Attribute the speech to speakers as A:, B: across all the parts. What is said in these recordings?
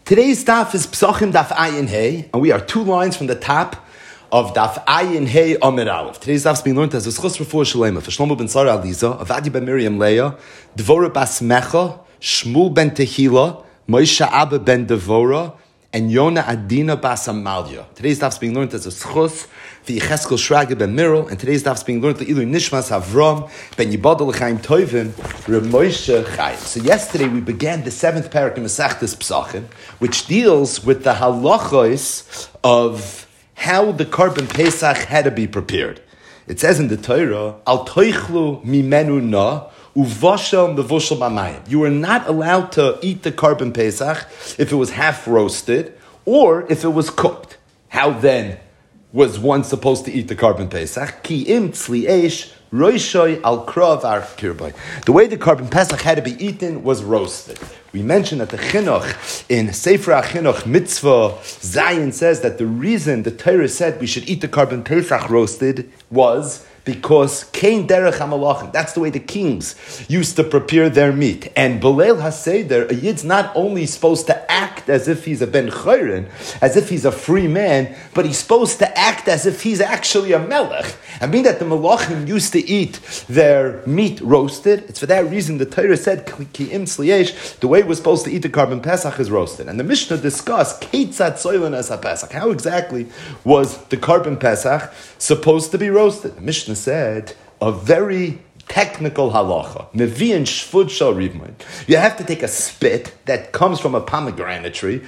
A: Today's daf is Psachim Daf Ayin Hey, and we are 2 lines from the top of Daf Ayin Hey Amid Aleph. Today's daf is being learned as a Schus Refuah Shalema for Shlomo ben Sarah Aliza, Avadi ben Miriam Leah, Dvorah bas Mecha, Shmuel ben Tehila, Moshe Abba ben Devora, and Yona Adina bas Amalia. Today's daf is being learned as a Schus for Yecheskel Shraga ben Mirel, and today's daf is being learned to Ilu Nishmas Avram ben Yibadol Chaim Tovim Moshe Chaim. So yesterday we began the 7th parak in Masechtas Psachim, which deals with the halachos of how the Korban Pesach had to be prepared. It says in the Torah, Al toichlu mimenu na uvashel mevushel b'mayim. You were not allowed to eat the Korban Pesach if it was half roasted or if it was cooked. How then was one supposed to eat the Korban Pesach? Ki im tzli eish roishoy al krav ar kirbay. The way the Korban Pesach had to be eaten was roasted. We mentioned that the Chinuch in Sefer HaChinuch Mitzvah Zayin says that the reason the Torah said we should eat the Korban Pesach roasted was because Kain Derech HaMalachim. That's the way the kings used to prepare their meat. And B'leil HaSeder, a Yid's not only supposed to act as if he's a Ben Chayrin, as if he's a free man, but he's supposed to act as if he's actually a Melech. I mean that the Malachim used to eat their meat roasted. It's for that reason the Torah said, Ki'im Tzliyesh, the way we're supposed to eat the Korban Pesach is roasted. And the Mishnah discussed, Keitzat Soilin as HaPesach. How exactly was the Korban Pesach supposed to be roasted? The Mishnah said a very technical halacha. Mevi'in shvud shal rivmain. You have to take a spit that comes from a pomegranate tree.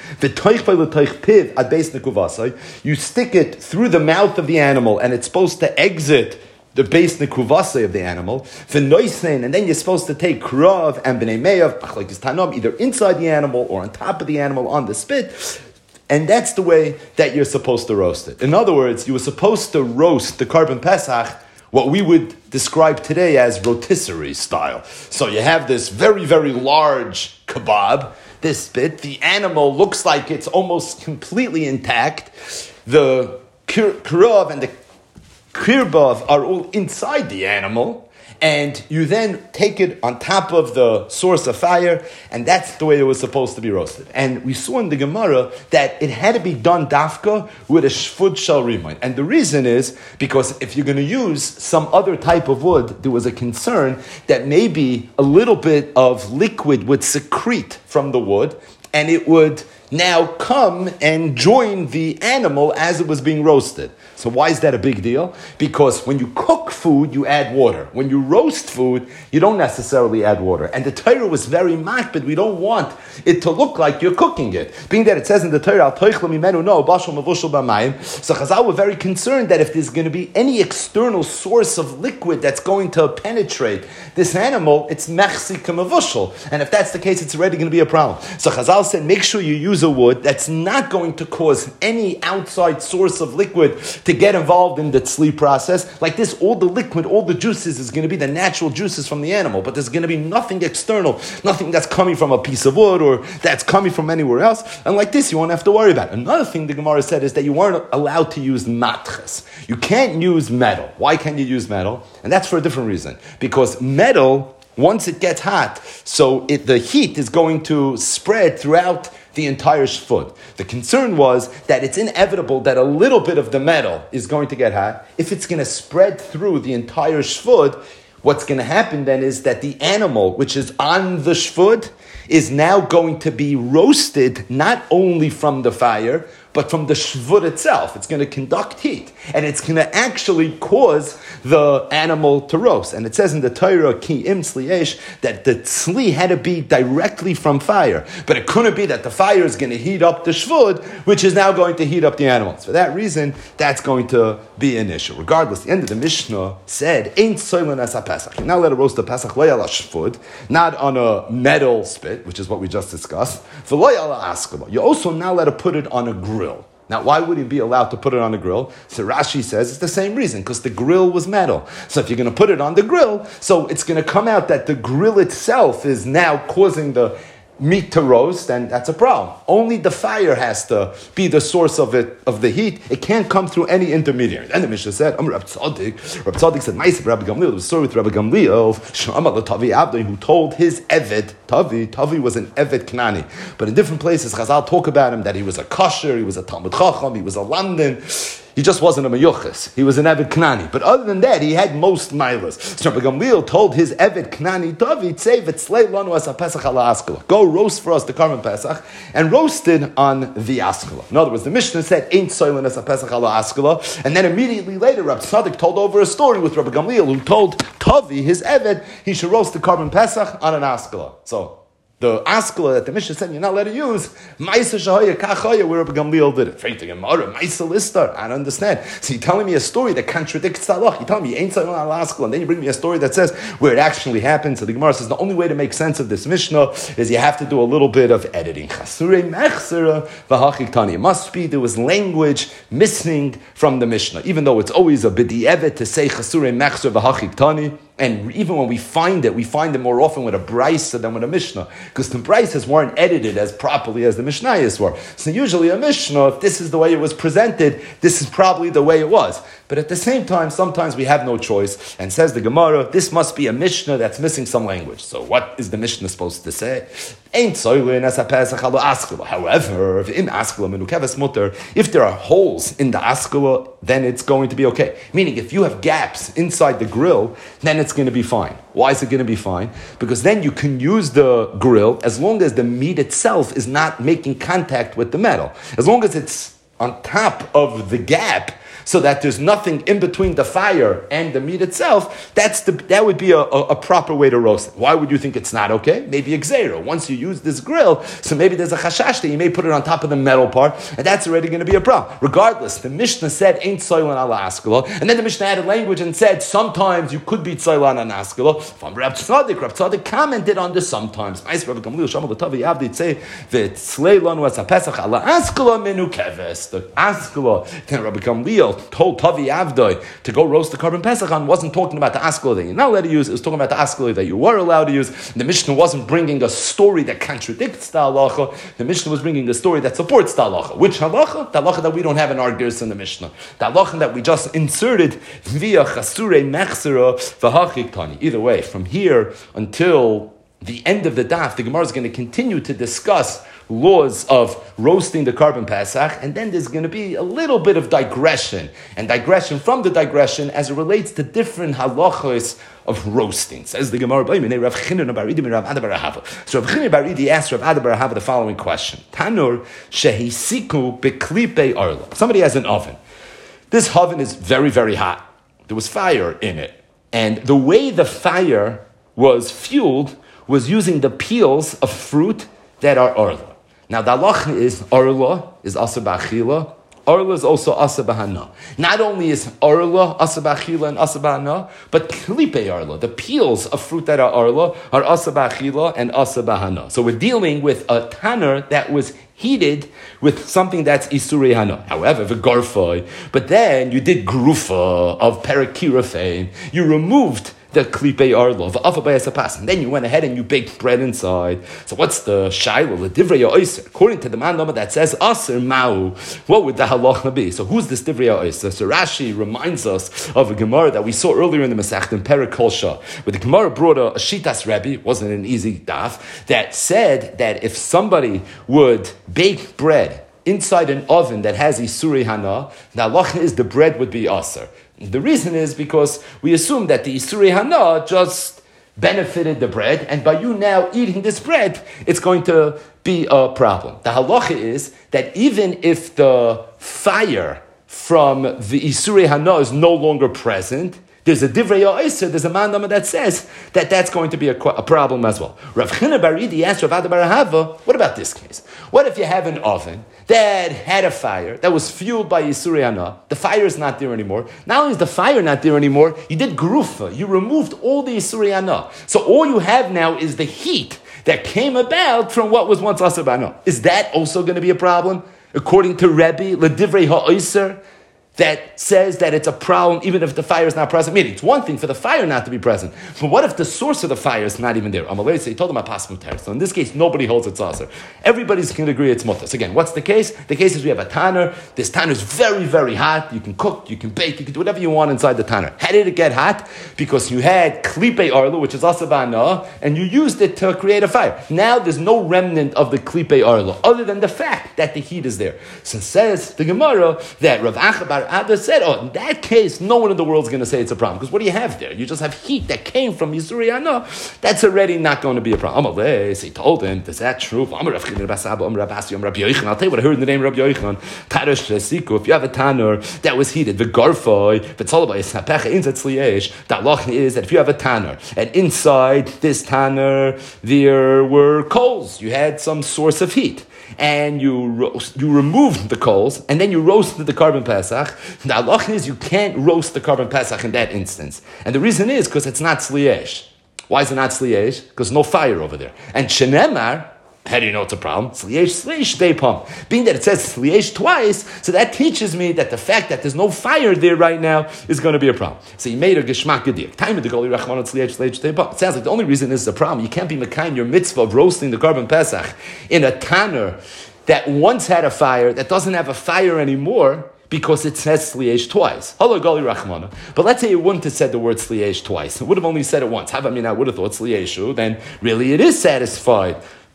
A: You stick it through the mouth of the animal, and it's supposed to exit the base nekuvase of the animal. And then you're supposed to take krav and b'nei meyav, like tanam, either inside the animal or on top of the animal on the spit. And that's the way that you're supposed to roast it. In other words, you were supposed to roast the Korban Pesach what we would describe today as rotisserie style. So you have this very, very large kebab, this bit. The animal looks like it's almost completely intact. The kirav and the kirbav are all inside the animal. And you then take it on top of the source of fire, and that's the way it was supposed to be roasted. And we saw in the Gemara that it had to be done dafka with a shvud shal rimain. And the reason is because if you're going to use some other type of wood, there was a concern that maybe a little bit of liquid would secrete from the wood, and it would now come and join the animal as it was being roasted. So why is that a big deal? Because when you cook food, you add water. When you roast food, you don't necessarily add water. And the Torah was very makbid. We don't want it to look like you're cooking it. Being that it says in the Torah, Al toichlu mimenu no bashal mevushel b'mayim. So Chazal were very concerned that if there's going to be any external source of liquid that's going to penetrate this animal, it's mechsi k'mevushel. And if that's the case, it's already going to be a problem. So Chazal said, make sure you use a wood that's not going to cause any outside source of liquid to get involved in the tzli process. Like this, all the liquid, all the juices is going to be the natural juices from the animal, but there's going to be nothing external, nothing that's coming from a piece of wood or that's coming from anywhere else. And like this, you won't have to worry about it. Another thing the Gemara said is that you weren't allowed to use matches. You can't use metal. Why can't you use metal? And that's for a different reason. Because metal, once it gets hot, so the heat is going to spread throughout the entire shvud. The concern was that it's inevitable that a little bit of the metal is going to get hot. If it's going to spread through the entire shvud, what's going to happen then is that the animal, which is on the shvud, is now going to be roasted not only from the fire, but from the shvud itself. It's going to conduct heat. And it's going to actually cause the animal to roast. And it says in the Torah, Ki im tzliyesh, that the tzli had to be directly from fire. But it couldn't be that the fire is going to heat up the shvud, which is now going to heat up the animals. For that reason, that's going to be an issue. Regardless, the end of the Mishnah said, Ein soilin as ha-pesach. You're not allowed to roast the pesach, lo yala shvud, not on a metal spit, which is what we just discussed. V'lo yala askaba. You're also not allowed to put it on a grill. Now, why would he be allowed to put it on a grill? So Rashi says it's the same reason, because the grill was metal. So if you're going to put it on the grill, so it's going to come out that the grill itself is now causing the meat to roast, then that's a problem. Only the fire has to be the source of the heat. It can't come through any intermediary. Then the Mishnah said, Rab Tzaddik said, Ma'aseh Rabbi Gamliel, there was a story with Rabbi Gamliel, Sh'amar l'Tavi Abdoi, who told his Eved, Tavi was an Eved Knani. But in different places, Chazal talk about him that he was a kosher, he was a Talmud Chacham, he was a Lamdan. He just wasn't a Meyuchas. He was an Eved Knani. But other than that, he had most milas. So Rabbi Gamliel told his Eved Knani, Tavi, say, V'tzlei lanu as Pesach ala Askala. Go roast for us the Karban Pesach, and roasted on the Askala. In other words, the Mishnah said, Ain't soilin as Pesach ala Askala. And then immediately later, Rabbi Tzaddik told over a story with Rabbi Gamliel, who told Tavi, his Eved, he should roast the Karban Pesach on an Askala. So, the askala that the Mishnah said you're not allowed to use, Ma'isa Shahaya Kachaya, where Rabbi Gamliel did it. Freit Gemara, Ma'isa Listar. I don't understand. So you're telling me a story that contradicts the halach. You're telling me you ain't saying al askala, and then you bring me a story that says where it actually happened. So the Gemara says the only way to make sense of this Mishnah is you have to do a little bit of editing. Chasurei mechsera v'hachik tani. It must be there was language missing from the Mishnah, even though it's always a b'di'evet to say Chasurei mechsera v'hachik tani. And even when we find it more often with a brisa than with a Mishnah, because the brisas weren't edited as properly as the Mishnayos were. So usually a Mishnah, if this is the way it was presented, this is probably the way it was. But at the same time, sometimes we have no choice. And says the Gemara, this must be a Mishnah that's missing some language. So what is the Mishnah supposed to say? Ain't soilin as a pesach ala askala. However, if there are holes in the askala, then it's going to be okay. Meaning, if you have gaps inside the grill, then it's going to be fine. Why is it going to be fine? Because then you can use the grill as long as the meat itself is not making contact with the metal. As long as it's on top of the gap, so that there's nothing in between the fire and the meat itself, that would be a proper way to roast it. Why would you think it's not okay? Maybe a gzeira. Once you use this grill, so maybe there's a chashash that you may put it on top of the metal part, and that's already going to be a problem. Regardless, the Mishnah said, ain't soilan ala askala, and then the Mishnah added language and said, sometimes you could be soilan on askala. From Rab Tzaddik commented on this sometimes. The askala, then Rabbi Gamliel told Tavi Avdoi to go roast the Karban Pesach on, wasn't talking about the askala that you're not allowed to use, it was talking about the askala that you were allowed to use. The Mishnah wasn't bringing a story that contradicts the halacha, the Mishnah was bringing a story that supports the halacha. Which halacha? The halacha that we don't have in our gears in the Mishnah. The halacha that we just inserted via chasurei mechsera v'hachik tani. Either way, from here until the end of the daf, the Gemara is going to continue to discuss laws of roasting the Karban Pesach, and then there's going to be a little bit of digression, and digression from the digression as it relates to different halachos of roasting. Says the Gemara, so Rav Chinna bar Idi asked Rav Ada bar Ahava the following question. Tanur shehisiku beklipe arla. Somebody has an oven. This oven is very, very hot. There was fire in it. And the way the fire was fueled was using the peels of fruit that are arla. Now, the halacha is arla is asa b'achila. Arla is also asa b'hana. Not only is arla asa b'achila and asa b'hana, but klipe arla, the peels of fruit that are arla, are asa b'achila and asa b'hana. So we're dealing with a tanner that was heated with something that's isurei hana. However, v'garfoi, but then you did grufa of perakirafein. You removed the klipe arlo, and then you went ahead and you baked bread inside. So what's the shaila? The divrei ha'oser. According to the mandama that says aser mau, what would the halacha be? So who's this divrei ha'oser? So Rashi reminds us of a Gemara that we saw earlier in the Masechta in Perek Kolsha, where the Gemara brought a shitas Rebbe, it wasn't an easy daf, that said that if somebody would bake bread inside an oven that has isurei hana, the halacha is the bread would be aser. The reason is because we assume that the isurei hana just benefited the bread, and by you now eating this bread, it's going to be a problem. The halacha is that even if the fire from the isurei hana is no longer present, there's a divrei ha'oser, there's a mandama that says that that's going to be a problem as well. Rav Chinna bar Idi asked Rav Ada bar Ahava, what about this case? What if you have an oven that had a fire that was fueled by isurei hana? The fire is not there anymore. Not only is the fire not there anymore, you did grufa. You removed all the isurei hana. So all you have now is the heat that came about from what was once asur b'hana. Is that also going to be a problem? According to Rebbe, l'divrei ha'oser, that says that it's a problem even if the fire is not present. Meaning, it's one thing for the fire not to be present, but what if the source of the fire is not even there? Amalei, so he told him a so in this case, nobody holds it's aser. Everybody's going to agree it's mutas. Again, what's the case? The case is we have a tanner. This tanner is very, very hot. You can cook, you can bake, you can do whatever you want inside the tanner. How did it get hot? Because you had klipe arla, which is asabana, and you used it to create a fire. Now there's no remnant of the klipe arla, other than the fact that the heat is there. So says the Gemara that Rav Acha bar Abba said, in that case, no one in the world is going to say it's a problem. Because what do you have there? You just have heat that came from Yisuri Ana. That's already not going to be a problem. Amalei, so he told him, is that true? I'll tell you what I heard in the name of Rabbi Yochanan. Tarash Resiku, if you have a tanner that was heated, the garfoy, the halach is that if you have a tanner, and inside this tanner, there were coals. You had some source of heat. And you removed the coals, and then you roasted the carbon pesach. The halach is you can't roast the carbon pesach in that instance. And the reason is because it's not sliesh. Why is it not sliesh? Because no fire over there. And shenemar, how do you know it's a problem? Sliesh deipam. Being that it says sliesh twice, so that teaches me that the fact that there's no fire there right now is going to be a problem. So he made a geshmak gedir. Time of the goli rachman sliesh deipam. It sounds like the only reason this is a problem. You can't be mekayim your mitzvah of roasting the carbon pesach in a tanner that once had a fire, that doesn't have a fire anymore, because it says sliesh twice. Hello, Gali Rachmana. But let's say it wouldn't have said the word sliesh twice. It would have only said it once. I would have thought slieshu, then really it is satisfied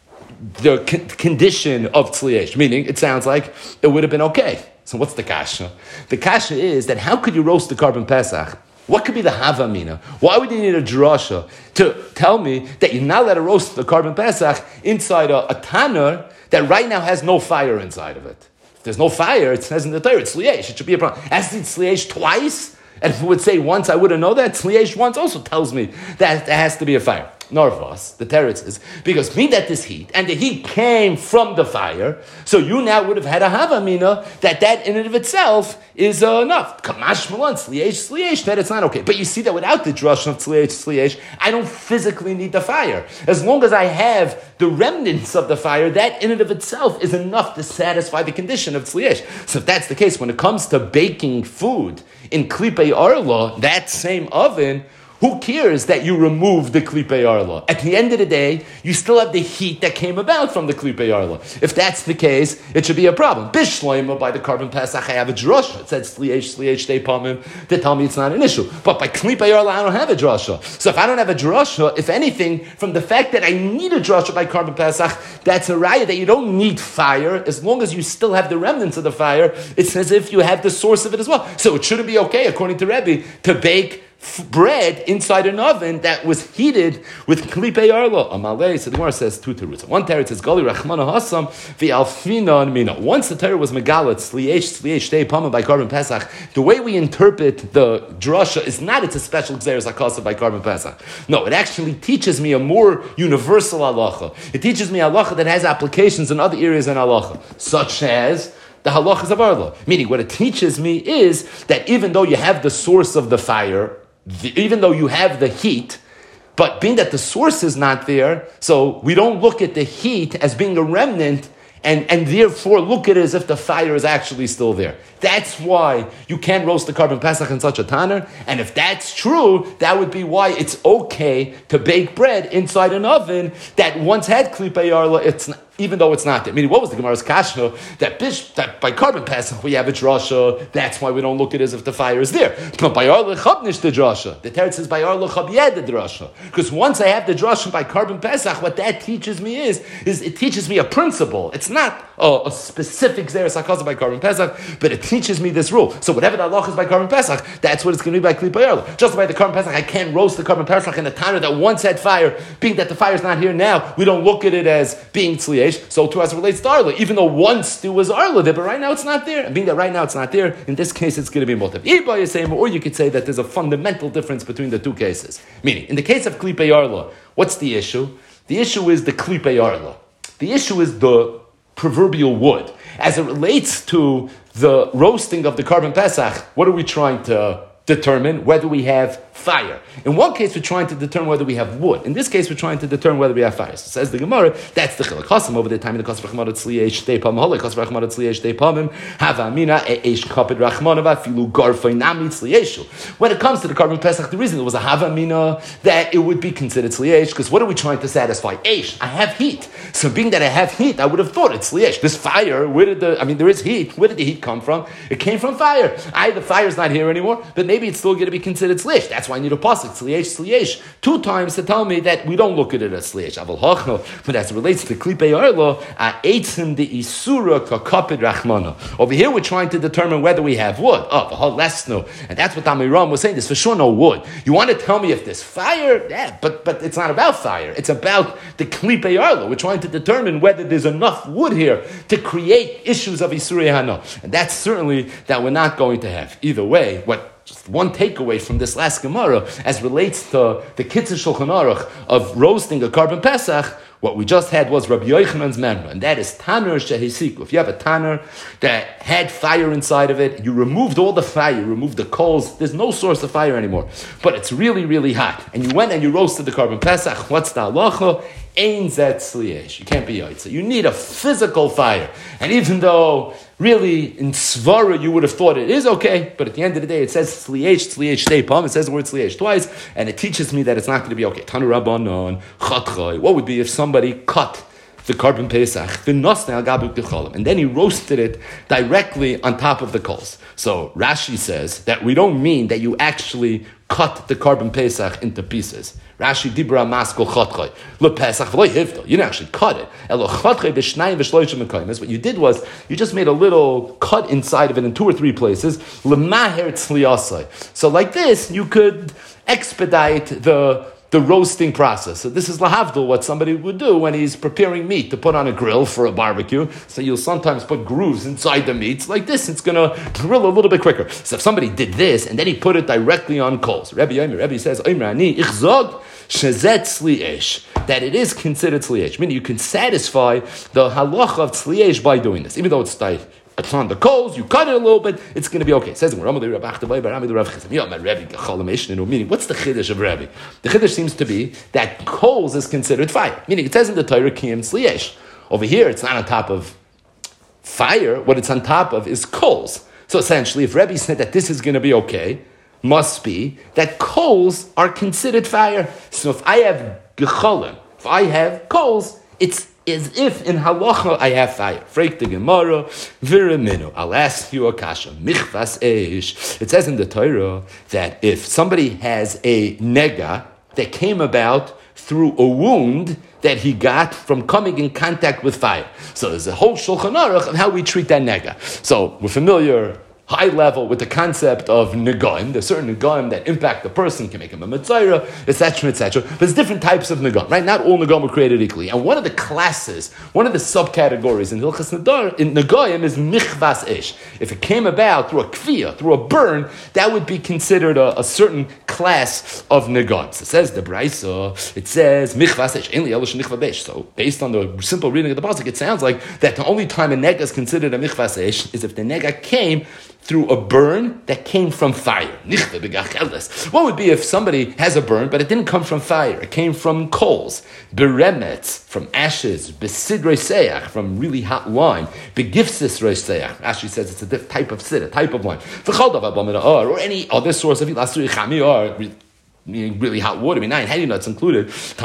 A: the condition of tzliesh, meaning it sounds like it would have been okay. So what's the kasha? The kasha is that how could you roast the carbon pesach? What could be the havamina? Why would you need a drasha to tell me that you're not allowed to roast the carbon pesach inside a tanner that right now has no fire inside of it? If there's no fire, it says in the Torah, it's sliesh. It should be a problem. As it's sliesh twice, and if it would say once, I wouldn't know that. Sliesh once also tells me that there has to be a fire. Narvas, the teretz is, because me that this heat, and the heat came from the fire, so you now would have had a havamina that in and of itself is enough. Kamash malan, sliesh, that it's not okay. But you see that without the drush of sliesh, I don't physically need the fire. As long as I have the remnants of the fire, that in and of itself is enough to satisfy the condition of sliesh. So if that's the case, when it comes to baking food in klipe arla, that same oven, who cares that you remove the klipe arla? At the end of the day, you still have the heat that came about from the klipe arla. If that's the case, it should be a problem. Bishloima, by the carbon pesach, I have a drasha. It said sliesh deipamim to tell me it's not an issue. But by klipe arla, I don't have a drasha. So if I don't have a drasha, if anything, from the fact that I need a drasha by carbon pesach, that's a raya that you don't need fire. As long as you still have the remnants of the fire, it's as if you have the source of it as well. So it shouldn't be okay, according to Rebbe, to bake bread inside an oven that was heated with klipe arla. Amalei, so the Gemara says two teruts. One teretz says Gali Rachmana Hasam v'alfina mina. Once the Torah was megalat sliesh tei pama by carbon pesach, the way we interpret the drasha is not it's a special gzeres hakasa by carbon pesach. No, it actually teaches me a more universal halacha. It teaches me halacha that has applications in other areas in halacha, such as the halachas of arla. Meaning, what it teaches me is that even though you have the source of the fire, even though you have the heat, but being that the source is not there, so we don't look at the heat as being a remnant and therefore look at it as if the fire is actually still there. That's why you can't roast the carbon pesach in such a tanner, and if that's true, that would be why it's okay to bake bread inside an oven that once had klipe arla, even though it's not there. Meaning, what was the Gemara's kasha? That by carbon pesach we have a drasha, that's why we don't look at it as if the fire is there. But by arla chab nish the drasha. The teretz says by arla chab yed the drasha. Because once I have the drasha by carbon pesach, what that teaches me is it teaches me a principle. It's not a specific zeres hakaza by carbon pesach, but it teaches me this rule. So whatever the halach is by carbon pesach, that's what it's going to be by klipa arla. Just by the carbon pesach, I can't roast the carbon pesach in a tanner that once had fire. Being that the fire is not here now, we don't look at it as being tzliyesh. So too as it relates to arla, even though once there was arla there, but right now it's not there. And being that right now it's not there, in this case it's going to be motiv. Or you could say that there's a fundamental difference between the two cases. Meaning, in the case of klipa arla, what's the issue? The issue is the klipa arla. The issue is the proverbial wood. As it relates to the roasting of the carbon pesach, what are we trying to determine whether we have fire. In one case, we're trying to determine whether we have wood. In this case, we're trying to determine whether we have fire. So says the Gemara, that's the chilek. Chasam over the time in the Kosov Rachmanot Tzliyesh Shtei Pamim, Holei Kosov Rachmanot Tzliyesh Shtei Pamim, Hava Amina Eish Kapid Rachmanova Filu Garfei Nami Tzliyeshu. When it comes to the Karban Pesach, the reason there was a Hava Amina that it would be considered Tzliyesh, because what are we trying to satisfy? Eish, I have heat. So being that I have heat, I would have thought it's Tzliyesh. This fire, there is heat. Where did the heat come from? It came from fire. The fire's not here anymore, but maybe it's still going to be considered Tzliyesh. That's why I need a pasuk, Tzliyesh, 2 times to tell me that we don't look at it as Tzliyesh. Aval Hochno, but as it relates to Klipei Arlo, Eitzim de Isura Kakapid Rachmana. Over here we're trying to determine whether we have wood. Lesno. And that's what Amiram was saying. There's for sure no wood. You want to tell me if there's fire? Yeah, but it's not about fire. It's about the Klipei Arlo. We're trying to determine whether there's enough wood here to create issues of Isurei Hano. And that's certainly that we're not going to have. Either way, just one takeaway from this last Gemara as relates to the Kitzur Shulchan Aruch of roasting a Karban Pesach. What we just had was Rabbi Yochanan's memra, and that is Tanner Shehisiku. If you have a Tanner that had fire inside of it, you removed all the fire, you removed the coals, there's no source of fire anymore. But it's really, really hot. And you went and you roasted the Karban Pesach. What's the halacha? Ein zet tzliyesh. You can't be yaitza. You need a physical fire. And even though really in svara you would have thought it is okay, but at the end of the day it says tzliyesh shtei pam. It says the word tzliyesh twice, and it teaches me that it's not going to be okay. Tanu Rabbanon chatchay. What would be if somebody cut the Karban Pesach, and then he roasted it directly on top of the coals? So Rashi says that we don't mean that you actually cut the Karban Pesach into pieces. Rashi dibra maskol chatchay lepesach v'loy hivdol. You didn't actually cut it. Elo chatchay b'shnayim v'shloishim mekaymes. What you did was you just made a little cut inside of it in 2 or 3 places. Lemaher tzliyasai. So like this, you could expedite the roasting process. So this is lahavdil, what somebody would do when he's preparing meat to put on a grill for a barbecue. So you'll sometimes put grooves inside the meats. Like this, it's going to grill a little bit quicker. So if somebody did this and then he put it directly on coals, Rebbe says, that it is considered tzliesh, meaning you can satisfy the halacha of tzliesh by doing this, even though it's tight. It's on the coals, you cut it a little bit, it's going to be okay. It says, meaning, what's the chiddush of Rebbe? The chiddush seems to be that coals is considered fire. Meaning, it says in the Torah, kiyam tzliesh. Over here, it's not on top of fire. What it's on top of is coals. So essentially, if Rebbe said that this is going to be okay, must be that coals are considered fire. So if I have gecholim, if I have coals, it's as if in halacha I have fire. Freik the Gemara, viraminu. I'll ask you a kasha. Michvas eish. It says in the Torah that if somebody has a nega that came about through a wound that he got from coming in contact with fire. So there's a whole Shulchan Aruch of how we treat that nega. So we're familiar high level with the concept of negaim. There's certain negaim that impact the person, can make him a mitzayra, etc., etc. But there's different types of negaim, right? Not all negaim are created equally. And one of the classes, one of the subcategories in Hilchas Nadar, in negaim is michvas ish. If it came about through a kfiyah, through a burn, that would be considered a certain class of negaim. So it says the Braisa, it says michvas ish, ainli elosh nichva beish. So based on the simple reading of the pasuk, it sounds like that the only time a nega is considered a michvas ish is if the nega came through a burn that came from fire. What would be if somebody has a burn, but it didn't come from fire? It came from coals, beremetz, from ashes, besidrei seach, from really hot wine, begifsis reiseach. Rashi says it's a type of sid, a type of wine. Or any other source of meaning really hot water. Nine honey nuts included. It says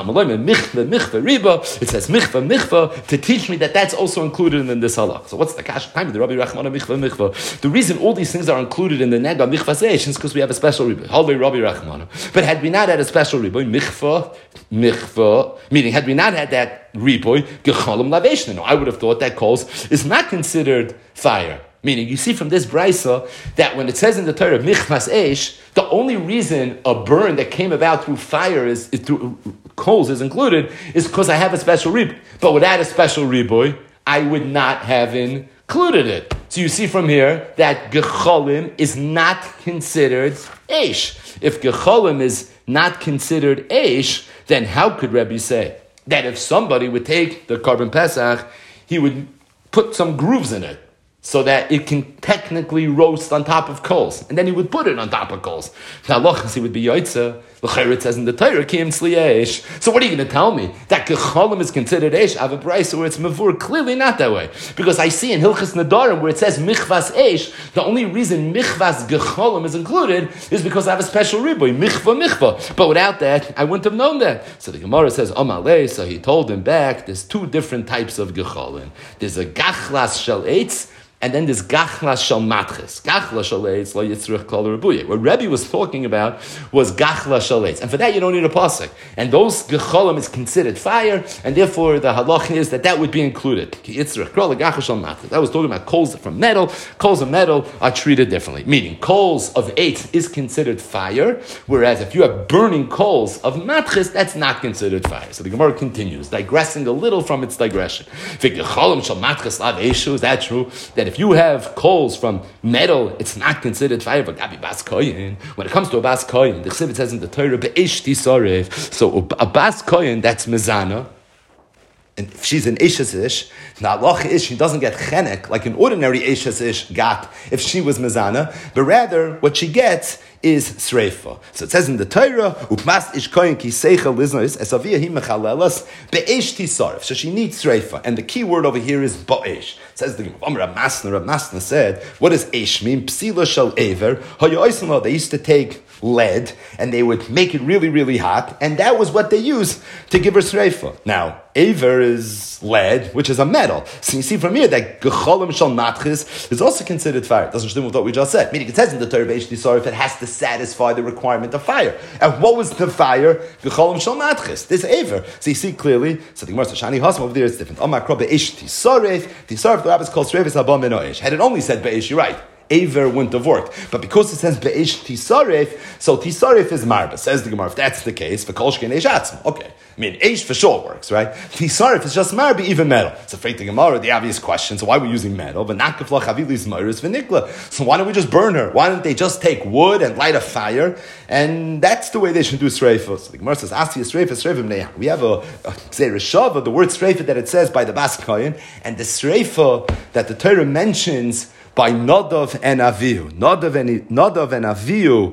A: michva to teach me that that's also included in this halach. So what's the kash time of the Rabbi Rachmana michva? The reason all these things are included in the nega michva seish is because we have a special riboy. Halvei Rabbi Rachmana. But had we not had a special riboy, michva, meaning had we not had that riboy, gechalim laveshna. No, I would have thought that coals is not considered fire. Meaning, you see from this brisa that when it says in the Torah michvas eish, the only reason a burn that came about through fire is through coals is included is because I have a special riboy. But without a special riboy, I would not have included it. So you see from here that gecholim is not considered eish. If gecholim is not considered eish, then how could Rebbe say that if somebody would take the Karban Pesach, he would put some grooves in it? so that it can technically roast on top of coals. And then he would put it on top of coals. Now, lochas, he would be yoitza. L'chayr, it says in the Torah, Kiyim tzli eish. So what are you going to tell me? That gecholim is considered eish? I have a price where it's mavur. Clearly not that way. Because I see in Hilchas Nadarim where it says michvas eish, the only reason michvas gecholim is included is because I have a special riboy, michva. But without that, I wouldn't have known that. So the Gemara says, Amalei, so he told him back, there's two different types of gecholim. There's a gachlas shel eitz, and then this gachlas shel matches. Gachlas shel eitz lo yitzrich kol rebuye. What Rebbe was talking about was gachlas shel eitz. And for that, you don't need a pasuk. And those gecholim is considered fire, and therefore the halach is that would be included. Ki yitzrich kol gachlas shel matches. That was talking about coals from metal. Coals of metal are treated differently. Meaning, coals of eitz is considered fire, whereas if you have burning coals of matches, that's not considered fire. So the Gemara continues, digressing a little from its digression. Gecholim shel matches lav eishu. Is that true? That if you have coals from metal, it's not considered fire. But Gabi Bas Koyin, when it comes to a Bas Koyin, the Chsivit says in the Torah, Be'ish Tisarev. So a Bas Koyin, that's Mezana. And if she's an Eishes Ish, the halacha is she doesn't get chenek like an ordinary Eishes Ish got if she was Mezana, but rather what she gets is sreifa. So it says in the Torah, "Upmas ish koyin ki seichel liznos esavia hi mechalelas be'esh tisarif." So she needs sreifa, and the key word over here is ba'esh. It says the Rav Masna said, "What does esh mean? Psila shel aver. They used to take lead and they would make it really, really hot, and that was what they used to give her sreifa. Now, aver is lead, which is a metal. So you see from here that gecholim shel matchis is also considered fire. It doesn't do with what we just said. Meaning it says in the Torah be'esh tisarif it has to satisfy the requirement of fire. And what was the fire? Gecholim shel matchis. This aver. So you see clearly. So the Gemara Shani Hasam over there is different. Amakra be'esh tisarif. Tisarif the rabbis called sreivis haba min ha'esh. Had it only said be'esh, you're right. Aver wouldn't have worked. But because it says Be'esh Tisarif, so Tisarif is Marba. Says the Gemara, if that's the case, V'kolshkin Eish Atzma. Okay. I mean, Eish for sure works, right? Tisarif is just Marba, even metal. It's afraid the Gemara, the obvious question, so why are we using metal? But Nakafla Chavilis Mairis V'nikla. So why don't we just burn her? Why don't they just take wood and light a fire? And that's the way they should do Sreifa. So the Gemara says, Asi Sreifa, we have a Zereshava, the word Sreifa that it says by the Bas Koyin, and the Sreifa that the Torah mentions by Nadav and Avihu. Nadav and Avihu,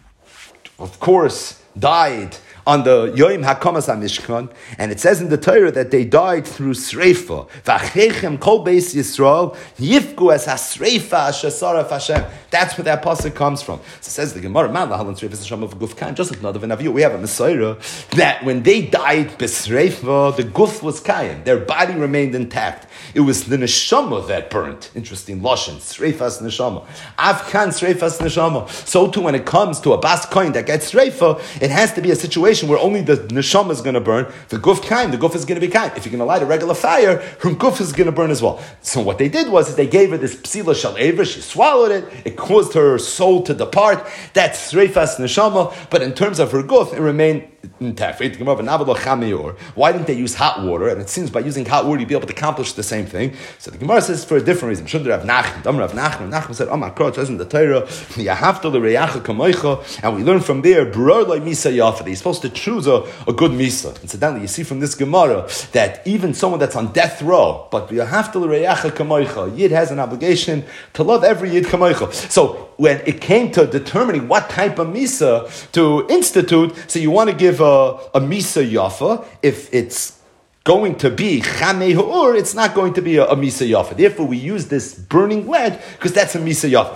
A: of course, died on the Yom HaKamas HaMishkan, and it says in the Torah that they died through Sreifa. V'achechem kol beis Yisrael yifku es ha-Sreifa asher Hashem. That's where that pasuk comes from. So it says the Gemara, man lahalan Sreifa Hashem of Guf Kaim, just like Nadav and Avihu. We have a Messiah that when they died b'Sreifa, the Guf was Kaim. Their body remained intact. It was the neshama that burnt. Interesting lashon, Sreifas neshama. Avkan Sreifas neshama. So too, when it comes to a Bas Koyin that gets Sreifa, it has to be a situation where only the neshama is going to burn. The guf kaim, the guf is going to be kaim. If you're going to light a regular fire, her guf is going to burn as well. So what they did was they gave her this psila shel aver. She swallowed it. It caused her soul to depart. That's Sreifas neshama. But in terms of her guf, it remained intact. Why didn't they use hot water? And it seems by using hot water, you'd be able to accomplish the same thing. So the Gemara says for a different reason. Nachman said, it says in the Torah, and we learn from there, that you're supposed to choose a good misa. Incidentally, you see from this Gemara that even someone that's on death row, but Yid has an obligation to love every Yid kamoicha. So when it came to determining what type of misa to institute, so you want to give a misa yafa. If it's going to be chamei ha'ur, it's not going to be a misa yafa. Therefore, we use this burning lead because that's a misa yafa.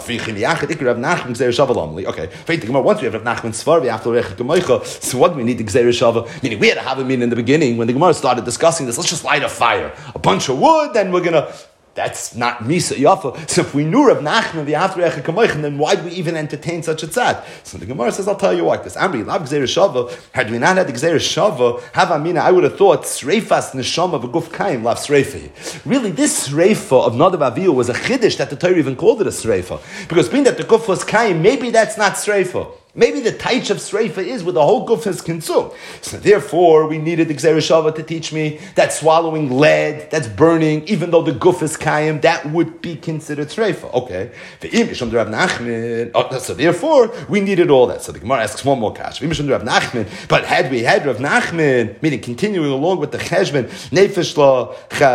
A: Okay, once we have Rav Nachman Svar, we have to reach Gemoicha. So what do we need the Gzeir Shava? Meaning we had to have a meeting in the beginning when the Gemara started discussing this. Let's just light a fire, a bunch of wood, and we're gonna. That's not Misa Yafa. So if we knew Rav Nachman v'Yafter Echa Kamoichin, then why do we even entertain such a tzad? So the Gemara says, I'll tell you what. This Amri Lav Gzeir Shava. Had we not had the Gzeir Shava, have Amina, I would have thought Sreifas Neshama v'Guf Kaim Lav Sreifa. Really, this Sreifa of Nadav Avihu was a chiddush that the Torah even called it a Sreifa, because being that the Guf was Kaim, maybe that's not Sreifa. Maybe the taich of Sreifa is where the whole guf is consumed. So therefore, we needed the Gzeir Shava to teach me that swallowing lead, that's burning, even though the guf is kayim, that would be considered Sreifa. Okay. So therefore, we needed all that. So the Gemara asks one more kash. But had we had Rav Nachman, meaning continuing along with the cheshbon, Nefesh la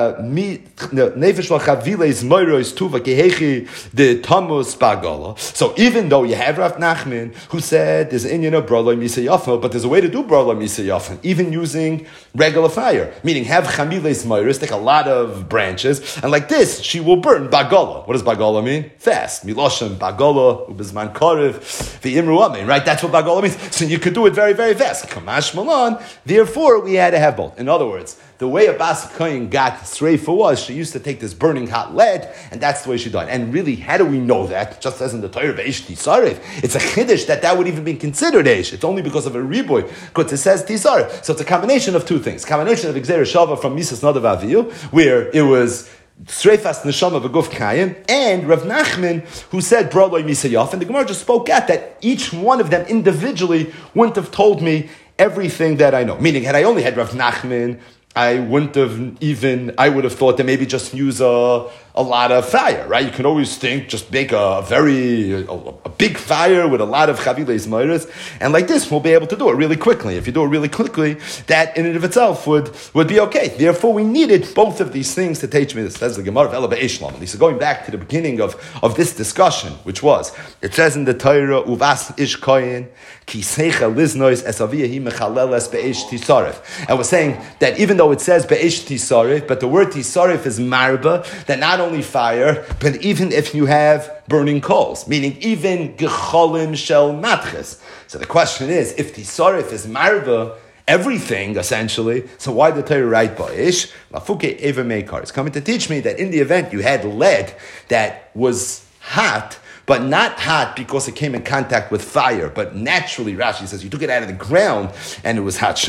A: chaviles moiros tuva kehechi the tamus bagala. So even though you have Rav Nachman, who said there's an inyan of brala misa yafel, but there's a way to do brala misa yafel, even using regular fire, meaning have chamiles moiros, take a lot of branches, and like this, she will burn bagala. What does bagala mean? Fast. Miloshem bagala ubizman karev v'imru amen. Right? That's what bagala means. So you could do it very, very fast. Kamash malan. Therefore, we had to have both. In other words, the way a Bas Kohen got Sreifa was, she used to take this burning hot lead, and that's the way she died. And really, how do we know that? Just as in the Torah, Eish Tisarif. It's a chiddush that would even be considered Eish. It's only because of a riboy, because it says Tisarif. So it's a combination of two things. Combination of Gzeir Shava from Misas Nadav Aviyu, where it was Sreifas Neshama V'Guf Kayim, and Rav Nachman, who said Broloi Misayaf, and the Gemara just spoke out that each one of them individually wouldn't have told me everything that I know. Meaning, had I only had Rav Nachman, I would have thought that maybe just use a lot of fire, right? You can always think, just make a big fire with a lot of chaviles moiras, and like this, we'll be able to do it really quickly. If you do it really quickly, that in and of itself would be okay. Therefore, we needed both of these things to teach me this. Says the Gemara of Ela Be'eshlam. And so going back to the beginning of this discussion, which was, it says in the Torah, Uvas ish koyin, ki seicha liznois es aviyahi mechaleles be'esh tisarif. And we're saying that even though it says be'esh tisarif, but the word tisarif is marba, that not only fire, but even if you have burning coals, meaning even gecholim shel matches. So the question is, if tisarif is marba, everything essentially, so why the Torah write ba'ish? Lafuke eva meikar. It's coming to teach me that in the event you had lead that was hot, but not hot because it came in contact with fire, but naturally, Rashi says, you took it out of the ground and it was hot.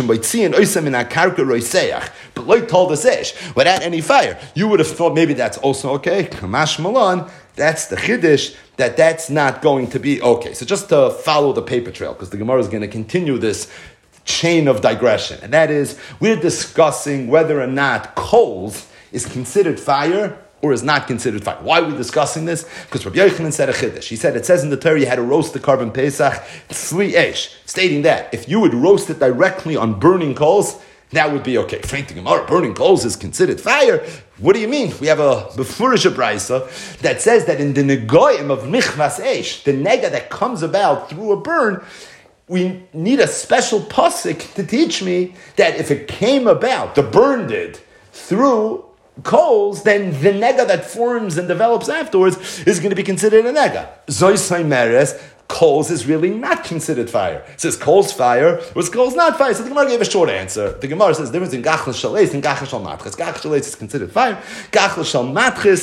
A: But Lloyd told us ish, without any fire. You would have thought maybe that's also okay. Kamash Malan, that's the chiddush, that's not going to be okay. So just to follow the paper trail, because the Gemara is going to continue this chain of digression, and that is, we're discussing whether or not coals is considered fire or is not considered fire. Why are we discussing this? Because Rabbi Yochanan said a chiddush. He said, it says in the Torah you had to roast the carbon Pesach, tzli esh, stating that if you would roast it directly on burning coals, that would be okay. Frank the Gemara, burning coals is considered fire. What do you mean? We have a befurish brisa that says that in the negoim of michvas esh, the nega that comes about through a burn, we need a special pasuk to teach me that if it came about, the burn did, through coals, then the nega that forms and develops afterwards is going to be considered a nega. Zoisai meres, coals is really not considered fire. It says coals fire, was coals not fire? So the Gemara gave a short answer. The Gemara says the difference in gachel shaleis and gachel shal matches. Gachel shaleis is considered fire. Gachel shal matches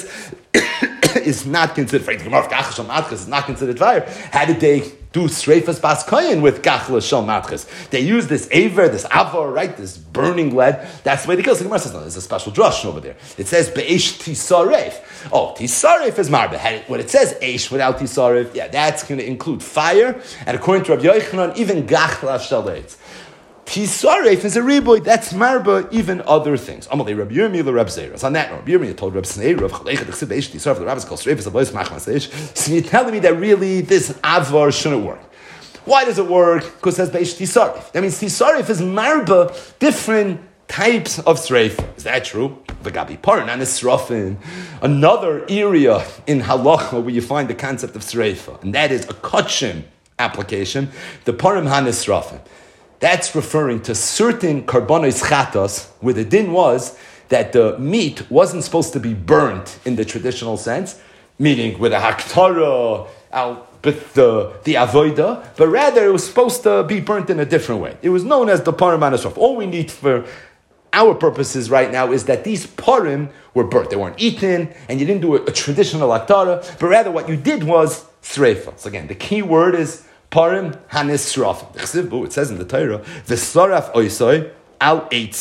A: is not considered fire. The Gemara of gachel shal matches is not considered fire. How did they do Sreifas Bas Koyin with Gachla Shal Matches? They use this Aver, this Avar, right? This burning lead. That's the way they kill. So the Gemara says, no, there's a special drush over there. It says Be'esh Tisaref. Oh, Tisaref is Marbe. When it says Eish without Tisaref, yeah, that's going to include fire. And according to Rabbi Yochanan, even Gachla Shal Eitz. Tisaref is a riboy, that's marba, even other things. Amalei Rabbi Yirmiyah Rabbi Zeiras. On that note, Rabbi Yirmiyah told Rabbi Sneir, Rav Chalecha Dechsib Eish Tisaref, the rabbis called Sreifas Avois Machmas Eish. So you're telling me that really this Avar shouldn't work. Why does it work? Because it says Beish Tisaref. That means Tisaref is marba, different types of Sreifa. Is that true? The Gabi Paran and Nisrafin. Another area in Halacha where you find the concept of Sreifa, and that is a Kachim application, the Parim HaNisrafin. That's referring to certain karbonos chatos, where the din was that the meat wasn't supposed to be burnt in the traditional sense, meaning with a haktara, with the avoida, but rather it was supposed to be burnt in a different way. It was known as the parim anasraf. All we need for our purposes right now is that these parim were burnt. They weren't eaten, and you didn't do a traditional haktara, but rather what you did was sreifa. So again, the key word is Parim hanisrafim. It says in the Torah, "V'saraf oisoi al eitzim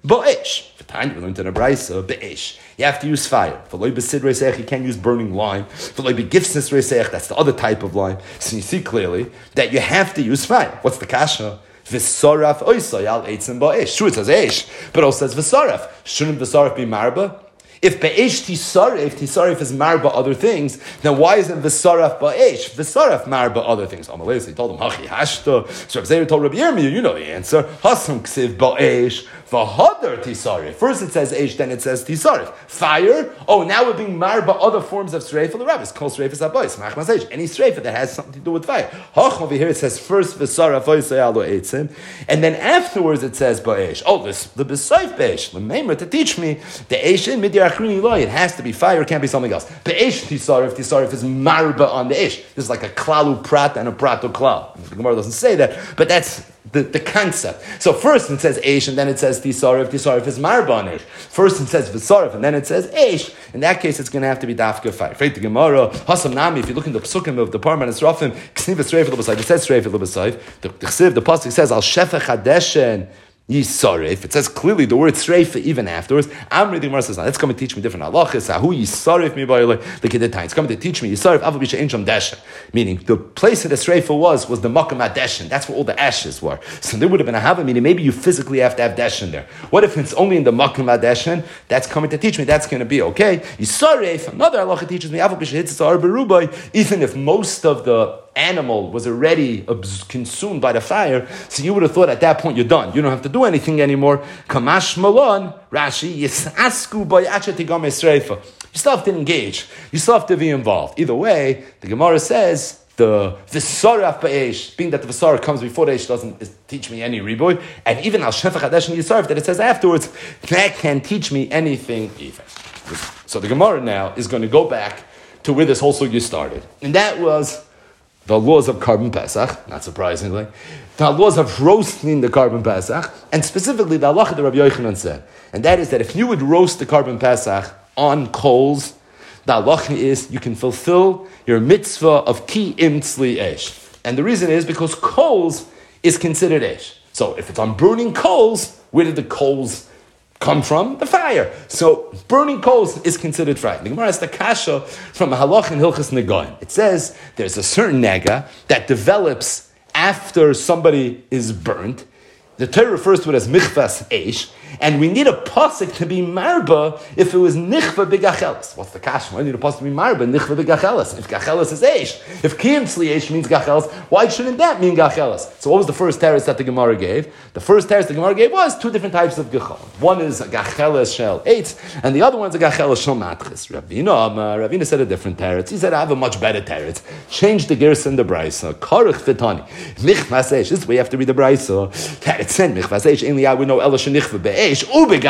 A: Ba'esh. For time, we learned in a brisa, be'esh. You have to use fire. For loy besid reisech, you can't use burning lime. For loy begifsnes reisech, that's the other type of lime. So you see clearly that you have to use fire. What's the kasha? V'saraf oisay al eitzim ba'esh. Sure, it says esh, but also says v'saraf. Shouldn't v'saraf be marba? If be'esh tisarif is marba other things, then why isn't v'saraf ba'esh? V'saraf marba other things. Amalei, he told him, hachi hashta. So Rav Zera told Rabbi Yirmiyah, you know the answer. Hasam ksiv ba'esh. V'hadar tisarif. First it says esh, then it says tisarif. Fire. Oh, now we're being marba other forms of sreifa. The rabbis call sreifa sabayis. Machmas esh. Any sreifa that has something to do with fire. Hach over here it says first v'saraf oisay alo eitzim, and then afterwards it says ba'esh. Oh, this the b'sayif ba'esh. L'meimer to teach me the esh in midyar. It has to be fire, it can't be something else. Be'esh tisarif is marba on the ish. This is like a klalu prat and a prato klal. The Gemara doesn't say that, but that's the concept. So first it says ish, and then it says tisarif is marba on ish. First it says v'sarif, and then it says ish. In that case, it's going to have to be dafka fire. Freit the Gemara, hasam nami, if you look in the psukim of the Parman and Srafim, ksniv esreif l'basayv, it says esreif l'basayv. The pasuk says, al shefech hadeshen, Yisarif. It says clearly the word sreifa even afterwards. I'm reading Gemara says, now that's coming to teach me different halachas. Ahu Yisarif mi ba'ilei l'kedetain. It's coming to teach me Yisarif avu b'she insham deshen. Meaning the place that the sreifa was the makam adeshen. That's where all the ashes were. So there would have been a hava. Meaning maybe you physically have to have deshen there. What if it's only in the makam adeshen? That's coming to teach me. That's going to be okay. Yisarif. Another halacha teaches me avu b'she hitzar berubai. Even if most of the animal was already consumed by the fire, so you would have thought at that point you're done. You don't have to do anything anymore. Kamash malon, Rashi, yisasku bayachet sreifa. You still have to engage. You still have to be involved. Either way, the Gemara says the v'saraf ba'esh, being that the v'sar comes before the esh, doesn't teach me any riboy, and even al shefach hadesh and yisarf that it says afterwards, that can teach me anything either. So the Gemara now is going to go back to where this whole sugya started, and that was the laws of Karban Pesach, not surprisingly, the laws of roasting the Karban Pesach, and specifically the halacha that Rabbi Yochanan said, and that is that if you would roast the Karban Pesach on coals, the halacha is you can fulfill your mitzvah of ki im tzli esh. And the reason is because coals is considered esh. So if it's on burning coals, where did the coals come from? The fire. So burning coals is considered fire. The Gemara has the kasha from a halach in Hilchas Negoim. It says there's a certain nega that develops after somebody is burnt. The Torah refers to it as michvas eish, and we need a pasuk to be marba if it was nichva b'gacheles. What's the kasha? Why need a pasuk to be marba nichva b'gacheles? If gacheles is eish, if kiyim tzli eish means gacheles, why shouldn't that mean gacheles? So what was the first teretz that the Gemara gave? The first teretz the Gemara gave was two different types of gechol. One is a gacheles shel eitz, and the other one's a gacheles shel matchis. Ravina said a different teretz. He said I have a much better teretz. Change the gersa in the brisa. Karich fitani michvas eish. This is where you have to read the brisa. Teretz send michvas eish. Only I would know ela shenichva be'eish. I would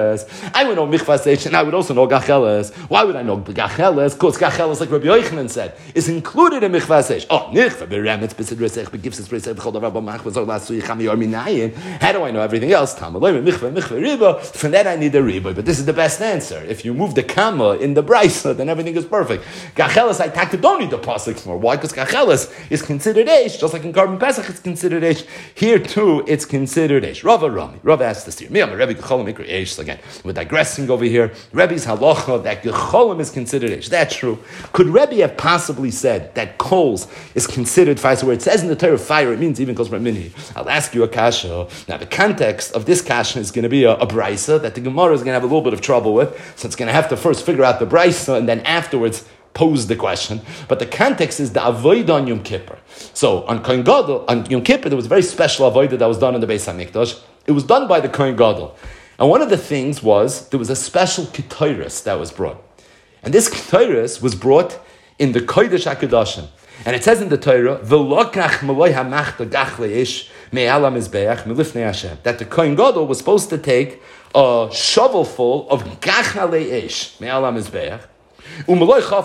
A: know michvas eish, and I would also know gacheles. Why would I know gacheles? Because gacheles, like Rabbi Yochanan said, is included in michvas eish. Oh, nichva beremet besid resech begifses resech b'chol davar b'machvas or lasu yichami or minayin. How do I know everything else? Tamaloi michva riba. From that I need a riba. But this is the best answer. If you move the kama in the brisa, then everything is perfect. Gacheles, I don't need the pasuk more. Why? Because gacheles is considered eish, just like in Karban Pesach it's considered eish. Here too, it's considered eish. Rava asked this here. Rebbe Gecholim Ikri Eish. Again, we're digressing over here. Rebbe's halacha that Gecholim is considered Eish. That's true. Could Rebbe have possibly said that coals is considered fire? So where it says in the Torah fire, it means even coals from mini. I'll ask you a kasha. Now the context of this kasha is going to be a brisa that the Gemara is going to have a little bit of trouble with. So it's going to have to first figure out the brisa and then afterwards pose the question. But the context is the avodah on Yom Kippur. So on Kohen Gadol, on Yom Kippur, there was a very special avodah that was done in the Beis HaMikdash. It was done by the Kohen Gadol. And one of the things was, there was a special ketores that was brought. And this ketores was brought in the Kodesh HaKadoshim. And it says in the Torah, V'lokach maloi hamachta gach leish me'al hamizbeach milifnei Hashem. That the Kohen Gadol was supposed to take a shovelful of gach leish me'al hamizbeach. And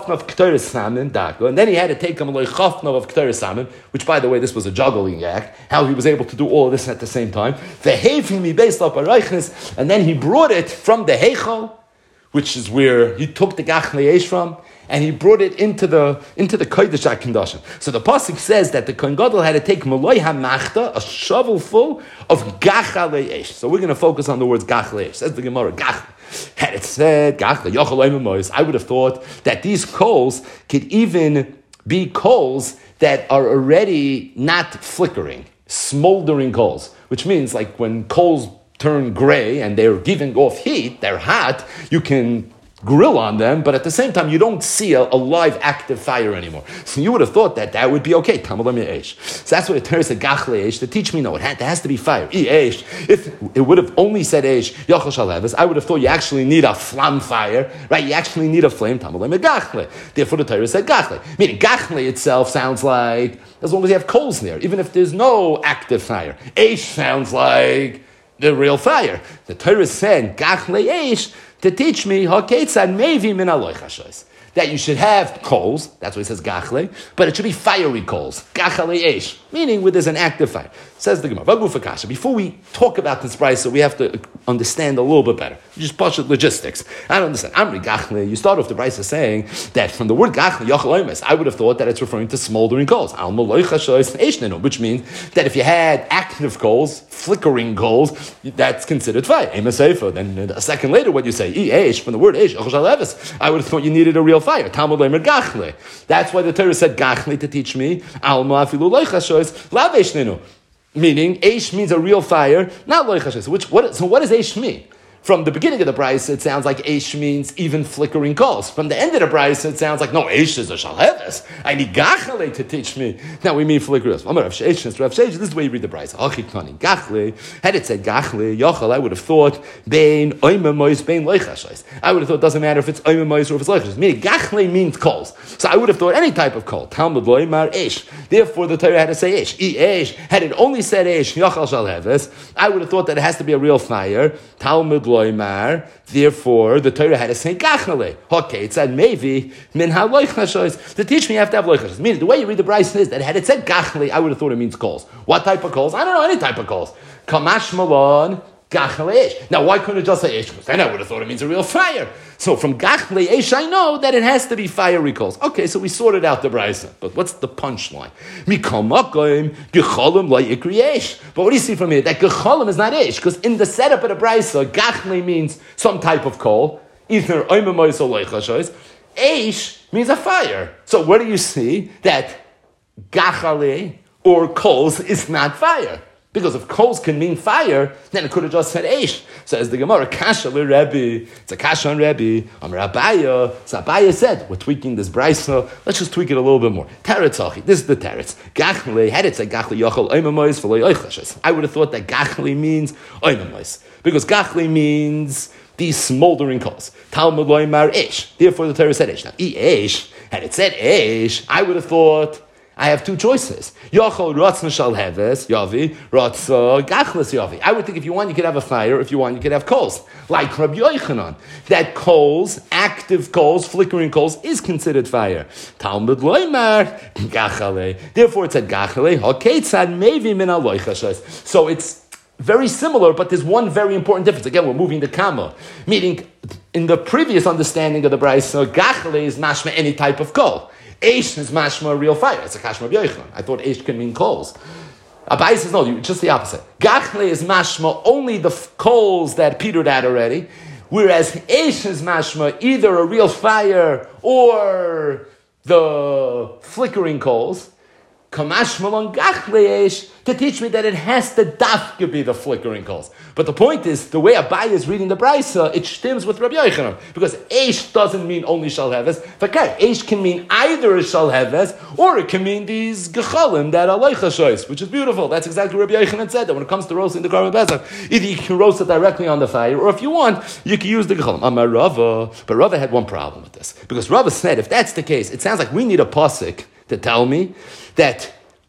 A: then he had to take a maloi chafna of ketores samim, which, by the way, this was a juggling act, how he was able to do all of this at the same time. And then he brought it from the heichal, which is where he took the gach leish from, and he brought it into the Kodesh HaKadoshim. So the pasuk says that the Kohen Gadol had to take Maloi HaMachta, a shovel full of Gachalei Eish. So we're going to focus on the words Gachalei Eish. Says the Gemara, Gachalei. Had it said Gachalei Yochel Oimamos, I would have thought that these coals could even be coals that are already not flickering, smoldering coals, which means like when coals turn gray and they're giving off heat, they're hot, you can grill on them, but at the same time, you don't see a live, active fire anymore. So you would have thought that would be okay. So that's what the Torah said, Gachle Eish, to teach me, no, there has to be fire. If it would have only said Eish, Yochel Shaleves, I would have thought you actually need a flam fire, right? You actually need a flame. Therefore, the Torah said Gachle. Meaning, Gachle itself sounds like, as long as you have coals there, even if there's no active fire. Eish sounds like the real fire. The Torah said, Gachle Eish, to teach me that you should have coals, that's what it says gachle, but it should be fiery coals, gachle esh, meaning where there's an active fire. Says the Gemara. Before we talk about this price, so we have to understand a little bit better. Just push it logistics. I don't understand. Amri gachle, you start off the price saying that from the word gachle, yochel, I would have thought that it's referring to smoldering coals, which means that if you had active coals, flickering coals, that's considered fire. Then a second later, what you say, from the word esh, I would have thought you needed a real fire. That's why the Torah said gachle to teach me. Meaning, Eish means a real fire, not loichashes. So what does Eish mean? From the beginning of the Bryce, it sounds like Eish means even flickering coals. From the end of the Bryce, it sounds like, no, Eish is a shalheves. I need Gachle to teach me. Now we mean flickering coals. This is the way you read the Bryce. Gachle, had it said Gachle, Yochel, I would have thought, Bein Oimemois, Bein Loichashes. I would have thought it doesn't matter if it's Oimemois or if it's Loichashes. Meaning, Gachle means coals. So I would have thought any type of coal. Talmud Loimar Eish. Therefore, the Torah had to say Eish. Eish. Had it only said Eish, Yochel shalheves, I would have thought that it has to be a real fire. Talmud Therefore, the Torah had to say gachle. Okay, it said maybe min ha-loichashes. To teach me, you have to have loichashes. Meaning, the way you read the Bryce is that had it said gachle, I would have thought it means coals. What type of coals? I don't know, any type of coals. Kamash malon gachle ish. Now, why couldn't it just say ish? Because then I would have thought it means a real fire. So from gachle ish, I know that it has to be fiery coals. Okay, so we sorted out the Bryce. But what's the punchline? But what do you see from here? That gecholim is not ish, because in the setup of the Bryce, gachle means some type of coal, either oimemois or loichashois. Ish means a fire. So where do you see that gachale or coals is not fire? Because if coals can mean fire, then it could have just said Eish. Says the Gemara, Kasha le Rebbe. It's a Kasha on Rebbe. Amar Abaya. So Abaya said, we're tweaking this Brisa. Let's just tweak it a little bit more. Teretzachi. This is the Teretz. Gachle, had it said Gachle Yochel Oimemois for Oichashes. I would have thought that Gachle means Oimemois. Because Gachle means these smoldering coals. Talmud Loimar Eish. Therefore the Torah said Eish. Now, Eish, had it said Eish, I would have thought, I have two choices. Yochel Ratzna Shalheves, Yavi, Ratzah Gachles Yavi. I would think if you want, you could have a fire. If you want, you could have coals. Like Rabbi Yochanan. That coals, active coals, flickering coals, is considered fire. Talmud Loimar, Gachale. Therefore it said Gachale, Haketzad Mevi Min Aloichashes. So it's very similar, but there's one very important difference. Again, we're moving the Kama. Meaning, in the previous understanding of the Brisa, Gachale is mashma any type of coal. Eish is mashma real fire. It's a kashma b'yoichan. I thought Eish can mean coals. Abai says no, just the opposite. Gachle is mashma only the coals that petered out already, whereas Eish is mashma either a real fire or the flickering coals. Kamashma on Gachle Eish to teach me that it has to dafka be the flickering coals. But the point is, the way Abai is reading the Brisa, it stems with Rabbi Yochanan. Because Eish doesn't mean only Shalheves. Fakar, Eish can mean either a Shalheves, or it can mean these Gechalim that are Loichashois, which is beautiful. That's exactly what Rabbi Yochanan said, that when it comes to roasting the Karban Pesach, either you can roast it directly on the fire, or if you want, you can use the Gechalim. Amar Rava. But Rava had one problem with this. Because Rava said, if that's the case, it sounds like we need a pasuk to tell me that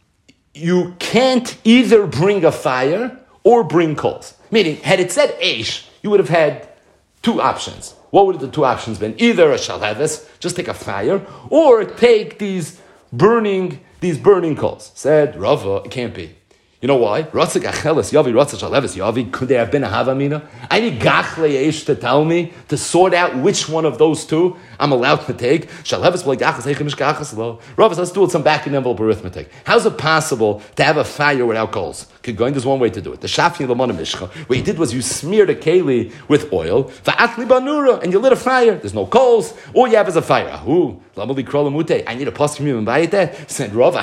A: you can't either bring a fire or bring coals. Meaning, had it said Eish, you would have had two options. What would the two options been? Either a Shalheves, just take a fire, or take these burning coals. Said Rava, it can't be. You know why? Ratza Gacheles Yavi, Ratza Shalheves Yavi, could there have been a Havamina? I need Gachle Eish to tell me, to sort out which one of those two I'm allowed to take. Rava says, let's do it some back in envelope arithmetic. How's it possible to have a fire without coals? There's one way to do it. The Shafi Lamana Mishcha, what you did was you smeared a keli with oil, and you lit a fire. There's no coals. All you have is a fire. I need a pasuk from you and buy that. Said Rava,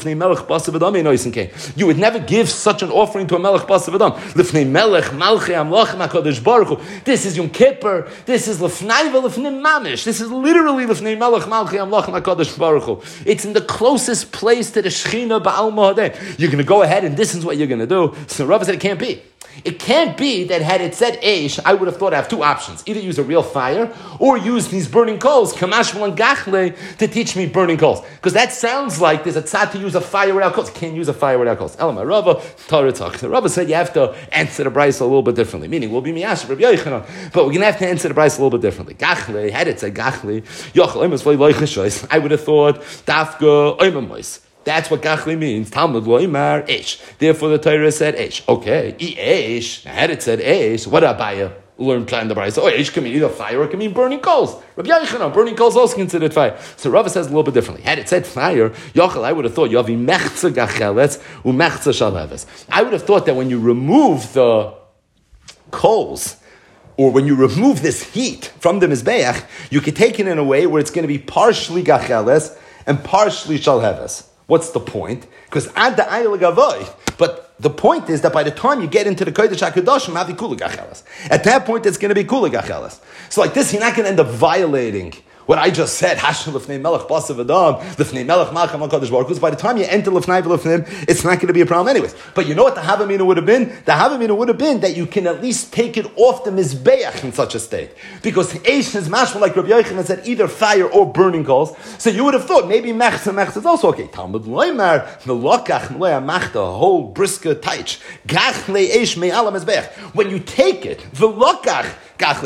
A: you would never give such an offering to a melech basav adam. Lifnei melech malchei amlachim hakadosh baruch Hu. This is Yom Kippur. This is lifnei velifnei mamish. This is literally lifnei melech malchei amlachim hakadosh baruch Hu. It's in the closest place to the Shechina Ba'al Mahadeh. You're going to go ahead and this is what you're going to do. So Rava said it can't be. It can't be that had it said Eish, I would have thought I have two options. Either use a real fire or use these burning coals, Kamash and Gachle, to teach me burning coals. Because that sounds like there's a tzad to use a fire without coals. You can't use a fire without coals. Elamai Rava, Torah talk. The Rava said you have to answer the Bryce a little bit differently. Meaning, we'll be Miyash, Rabbi Yochanan, but we're going to have to answer the Bryce a little bit differently. Gachle, had it said Gachle, I would have thought, Dafka, Oimamois. That's what Gachli means. Talmud loimar Eish. Therefore, the Torah said Eish. Okay, Eish. Had it said Eish, what Abaya learn plan the Brayso? Oh, Eish can mean either fire or it can mean burning coals. Rabbi Yochanan, burning coals also considered fire. So Rava says a little bit differently. Had it said fire, Yochel, I would have thought Yavi mechza gacheletz umechza shaleves. I would have thought that when you remove the coals, or when you remove this heat from the mizbeach, you could take it in a way where it's going to be partially gacheles and partially shalheves. What's the point? Because ad the ayel gavoy. But the point is that by the time you get into the kodesh hakadoshim, have kula gachelas. At that point, it's going to be kula gachelas. So like this, you're not going to end up violating what I just said. Hashim lefnei melech basav adam lefnei melech malcham hakadosh baruch Hu. Because by the time you enter lefnei v'lefnim, it's not going to be a problem anyways. But you know what the havamina would have been? The havamina would have been that you can at least take it off the mizbeach in such a state. Because eish is mashma like Rabbi Yochanan said, either fire or burning coals. So you would have thought maybe mechza is also okay. Talmud loymar melokach mloya machta whole brisker taich gach leish me'alam mizbeach. When you take it velokach. At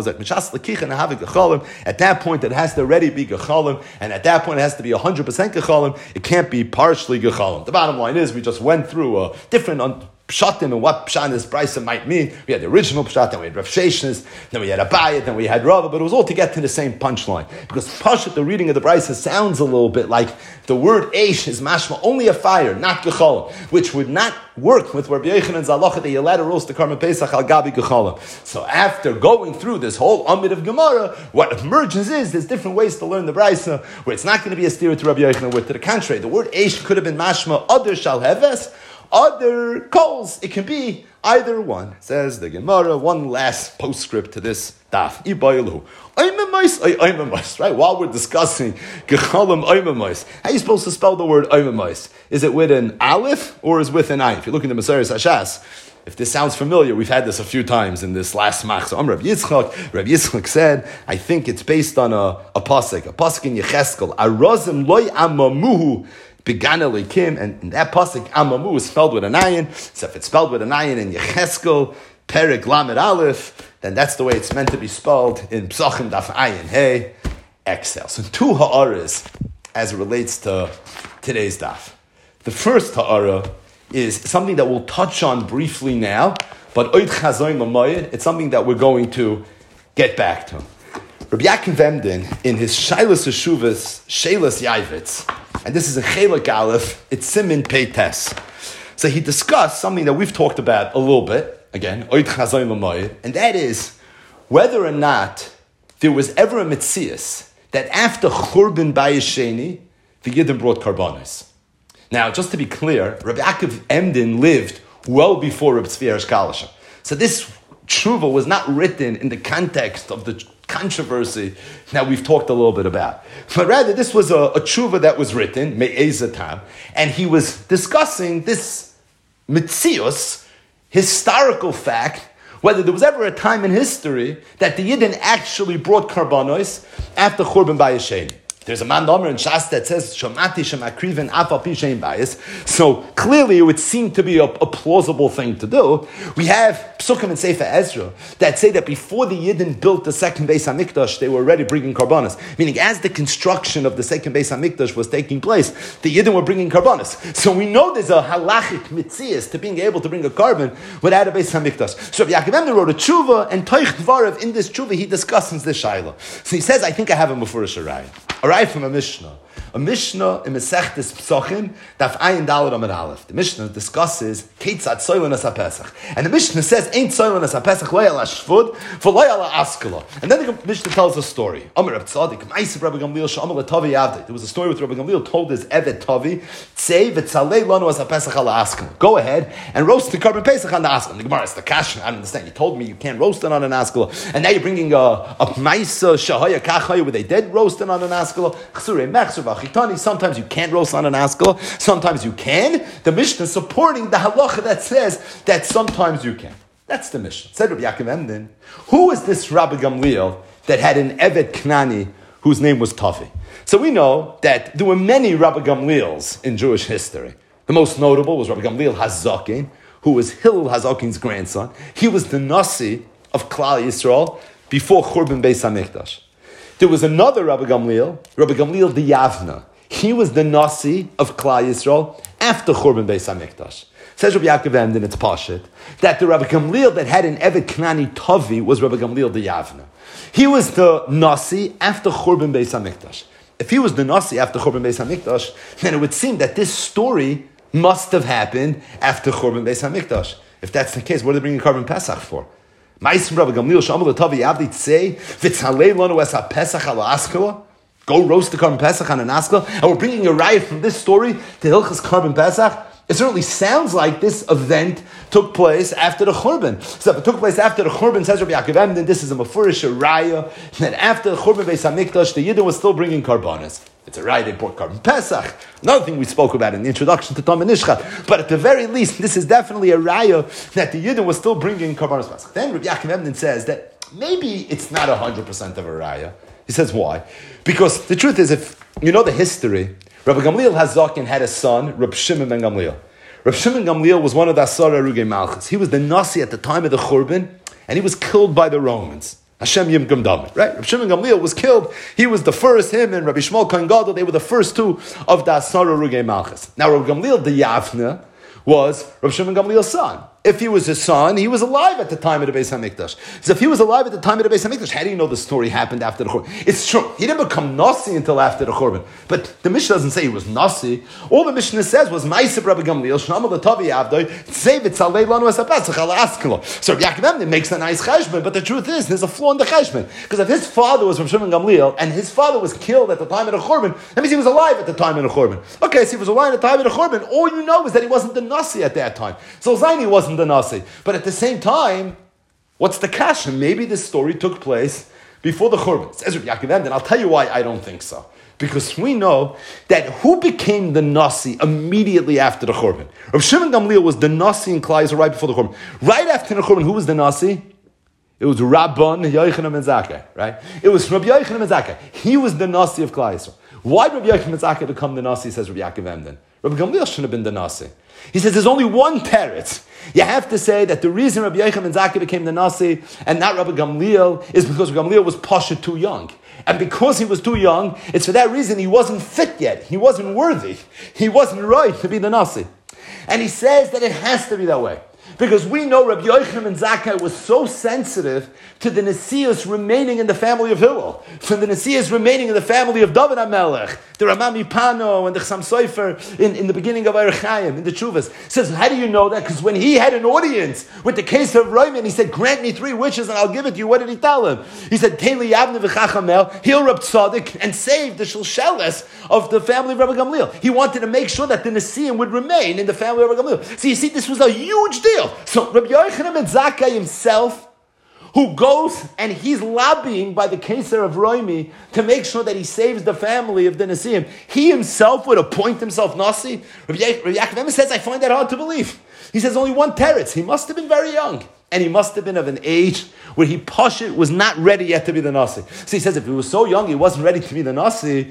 A: that point, it has to already be gechalim, and at that point, it has to be 100% gechalim. It can't be partially gechalim. The bottom line is, we just went through a different pshatim and what pshat this brisa might mean. We had the original pshat, then we had Rav Sheshes, then we had Abayit, then we had Rava, but it was all to get to the same punchline. Because pashat, the reading of the brisa sounds a little bit like the word eish is mashma, only a fire, not gechalim, which would not work with Rabbi Yochanan's halacha that you let a roast the Karmel Pesach al gabi gechalim. So after going through this whole Amid of Gemara, what emerges is there's different ways to learn the brisa, where it's not going to be a steer to Rabbi Yochanan, where to the contrary, the word eish could have been mashma, other shalheves, other coals. It can be either one. Says the Gemara, one last postscript to this daf. Right? While we're discussing gechalim oimamais, how are you supposed to spell the word oimamais? Is it with an aleph or is it with an ayin? If you're looking at Maseres Hashas, if this sounds familiar, we've had this a few times in this last mach. So Rav Yitzchak. Rav Yitzchak said, I think it's based on a pasuk in Yecheskel. Arozim loy amamuhu. Began Kim, and in that pasuk, Amamu is spelled with an ayin. So if it's spelled with an ayin in Yecheskel, Perek Lamed Aleph, then that's the way it's meant to be spelled in Psachim Daf Ayin Hey, Excel. So two ha'aras as it relates to today's daf. The first ha'ara is something that we'll touch on briefly now, but Oid Chazoin Lamayid, it's something that we're going to get back to. Rabbi Yaakov Emden, in his Shailas Yeshuvas, Shailas Yavitz, and this is a Chelak Aleph, it's Simin Peites. So he discussed something that we've talked about a little bit, again, Oid Chazoin Lamayid, and that is whether or not there was ever a Metzias that after Churban Bayis Sheni, the Yidden brought Karbanos. Now, just to be clear, Rabbi Yaakov Emden lived well before Rabbi Tzvi Kalisha. So this tshuva was not written in the context of the controversy that we've talked a little bit about. But rather, this was a tshuva that was written, Me'ezatam, and he was discussing this mitzius, historical fact, whether there was ever a time in history that the Yidden actually brought karbanos after Churban Bayis Sheni. There's a man number in Shas that says Shomati Shemakriven Afal Pi Shein Bayis. So clearly, it would seem to be a plausible thing to do. We have Psukim and Sefer Ezra that say that before the Yidden built the second Beis Hamikdash, they were already bringing karbanos. Meaning, as the construction of the second Beis Hamikdash was taking place, the Yidden were bringing karbanos. So we know there's a halachic mitzias to being able to bring a carbon without a Beis Hamikdash. So Yaakov Emner wrote a tshuva, and Toich Dvarav in this tshuva he discusses this shaila. So he says, I think I have a mufurish arayah. Arrived from a Mishnah. A Mishnah in Mesechtes Psochim, Daf Ayin Daled Amud Aleph. The Mishnah discusses Keitzad Soilanas HaPesach. And the Mishnah says, Ain't Soilanas HaPesach Lo Yala Shvud, V'lo Yala Askala. And then the Mishnah tells a story. Amar Reb Tzadik, Ma'aseh Rabbi Gamliel, She'amar L'Tavi Yavdei. There was a story with Rabbi Gamliel told his Evet Tavi, Tzei v'tzalei lanu as HaPesach ala Askala. Go ahead and roast the carbon Pesach on the Askala. The Gemara is the Kash. I don't understand. You told me you can't roast it on an Askala. And now you're bringing a Ma'aseh Shahaya Kachaya where they did roast it on an Askala. Chsurei Mechzer V'achitani. Sometimes you can't roast on an Askala. Sometimes you can. The Mishnah supporting the halacha that says that sometimes you can. That's the Mishnah. Said Rabbi Yaakov Emden, who is this Rabbi Gamliel that had an Evet Knani whose name was Tavi? So we know that there were many Rabbi Gamliels in Jewish history. The most notable was Rabbi Gamliel Hazakin, who was Hillel Hazakin's grandson. He was the Nasi of Klal Yisrael before Churban Beis HaMikdash. There was another Rabbi Gamliel the Yavna. He was the Nasi of Klal Yisrael after Churban Beis HaMikdash. Says Rabbi Yaakov Emden, it's Pashit, that the Rabbi Gamliel that had an Evet Knani Tavi was Rabbi Gamliel the Yavna. He was the Nasi after Churban Beis HaMikdash. If he was the Nasi after Churban Beis HaMikdash, then it would seem that this story must have happened after Churban Beis HaMikdash. If that's the case, what are they bringing carbon Pesach for? Ma'aseh Rabbi Gamliel, She'amar L'Tavi Yavdei Tzei v'tzalei lanu es HaPesach ala Askala. Go roast the carbon Pesach on an Askala. And we're bringing a riot from this story to Hilchas carbon Pesach. It certainly sounds like this event took place after the Churban. So if it took place after the Churban, says Rabbi Yaakov Emden, this is a mafurish raya, that after the Churban Beis HaMikdash, the Yidden was still bringing karbanos. It's a raya, they brought carbon Pesach. Another thing we spoke about in the introduction to Tamar Nishchat. But at the very least, this is definitely a raya that the Yidden was still bringing karbanos Pesach. Then Rabbi Yaakov Emden says that maybe it's not 100% of a raya. He says why? Because the truth is, if you know the history, Rabbi Gamliel Hazakin had a son, Rabbi Shimon ben Gamliel. Rabbi Shimon Gamliel was one of the Asar Arugei Malchus. He was the Nasi at the time of the Churban, and he was killed by the Romans. Hashem Yimkum Damid, right? Rabbi Shimon Gamliel was killed. He was the first, him and Rabbi Shmuel Kohen Gadol, they were the first two of the Asar Arugei Malchus. Now Rabbi Gamliel the Yavna was Rabbi Shimon Gamliel's son. If he was his son, he was alive at the time of the Beis HaMikdash. So if he was alive at the time of the Beis HaMikdash, how do you know the story happened after the Churban? It's true. He didn't become Nasi until after the Churban. But the Mishnah doesn't say he was Nasi. All the Mishnah says was Ma'aseh Rabbi Gamliel, She'amar L'Tavi Yavdei, Tzei v'tzalei lanu es HaPesach ala Askala. So Rabbi Yaakov Emden makes a nice cheshbon, but the truth is, there's a flaw in the cheshbon. Because if his father was from Shimon Gamliel, and his father was killed at the time of the Churban, that means he was alive at the time of the Churban. Okay, so he was alive at the time of the Churban. All you know is that he wasn't the Nasi at that time. So Zaini wasn't the Nasi. But at the same time, what's the kasha? Maybe this story took place before the Churban. Says Rabbi Yaakov Emden, I'll tell you why I don't think so. Because we know that who became the Nasi immediately after the Churban? Rabbi Shimon Gamliel was the Nasi in Klal Yisrael right before the Churban. Right after the Churban, who was the Nasi? It was Rabban Yochanan ben Zakkai, right? It was Rabbi Yochanan ben Zakkai. He was the Nasi of Klal Yisrael. Why did Rabbi Yochanan ben Zakkai become the Nasi, says Rabbi Yaakov Emden? Rabbi Gamliel shouldn't have been the Nasi. He says there's only one teretz. You have to say that the reason Rabbi Yochanan ben Zakkai became the Nasi and not Rabbi Gamliel is because Rabbi Gamliel was pasha too young. And because he was too young, it's for that reason he wasn't fit yet. He wasn't worthy. He wasn't right to be the Nasi. And he says that it has to be that way. Because we know Rabbi Yochanan ben Zakkai was so sensitive to the Nesius remaining in the family of Hillel, from the Nesius remaining in the family of David HaMelech, the Ramami Pano and the Chassam Sofer in the beginning of Orach Chaim, in the Chuvas. Says, how do you know that? Because when he had an audience with the case of Roman, he said, grant me 3 wishes and I'll give it to you. What did he tell him? He said, Teili Yavne v'chachamel, heal Rab Tzadik, and save the Shulsheles of the family of Rabbi Gamliel. He wanted to make sure that the Nesiim would remain in the family of Rabbi Gamliel. So you see, this was a huge deal. So Rabbi Yochanan ben Zakkai himself, who goes and he's lobbying by the Keser of Roimi to make sure that he saves the family of the Nesiim, he himself would appoint himself Nasi? Rabbi Yaakov Emden says, I find that hard to believe. He says only one teretz. He must have been very young. And he must have been of an age where he pashut was not ready yet to be the Nasi. So he says if he was so young, he wasn't ready to be the Nasi.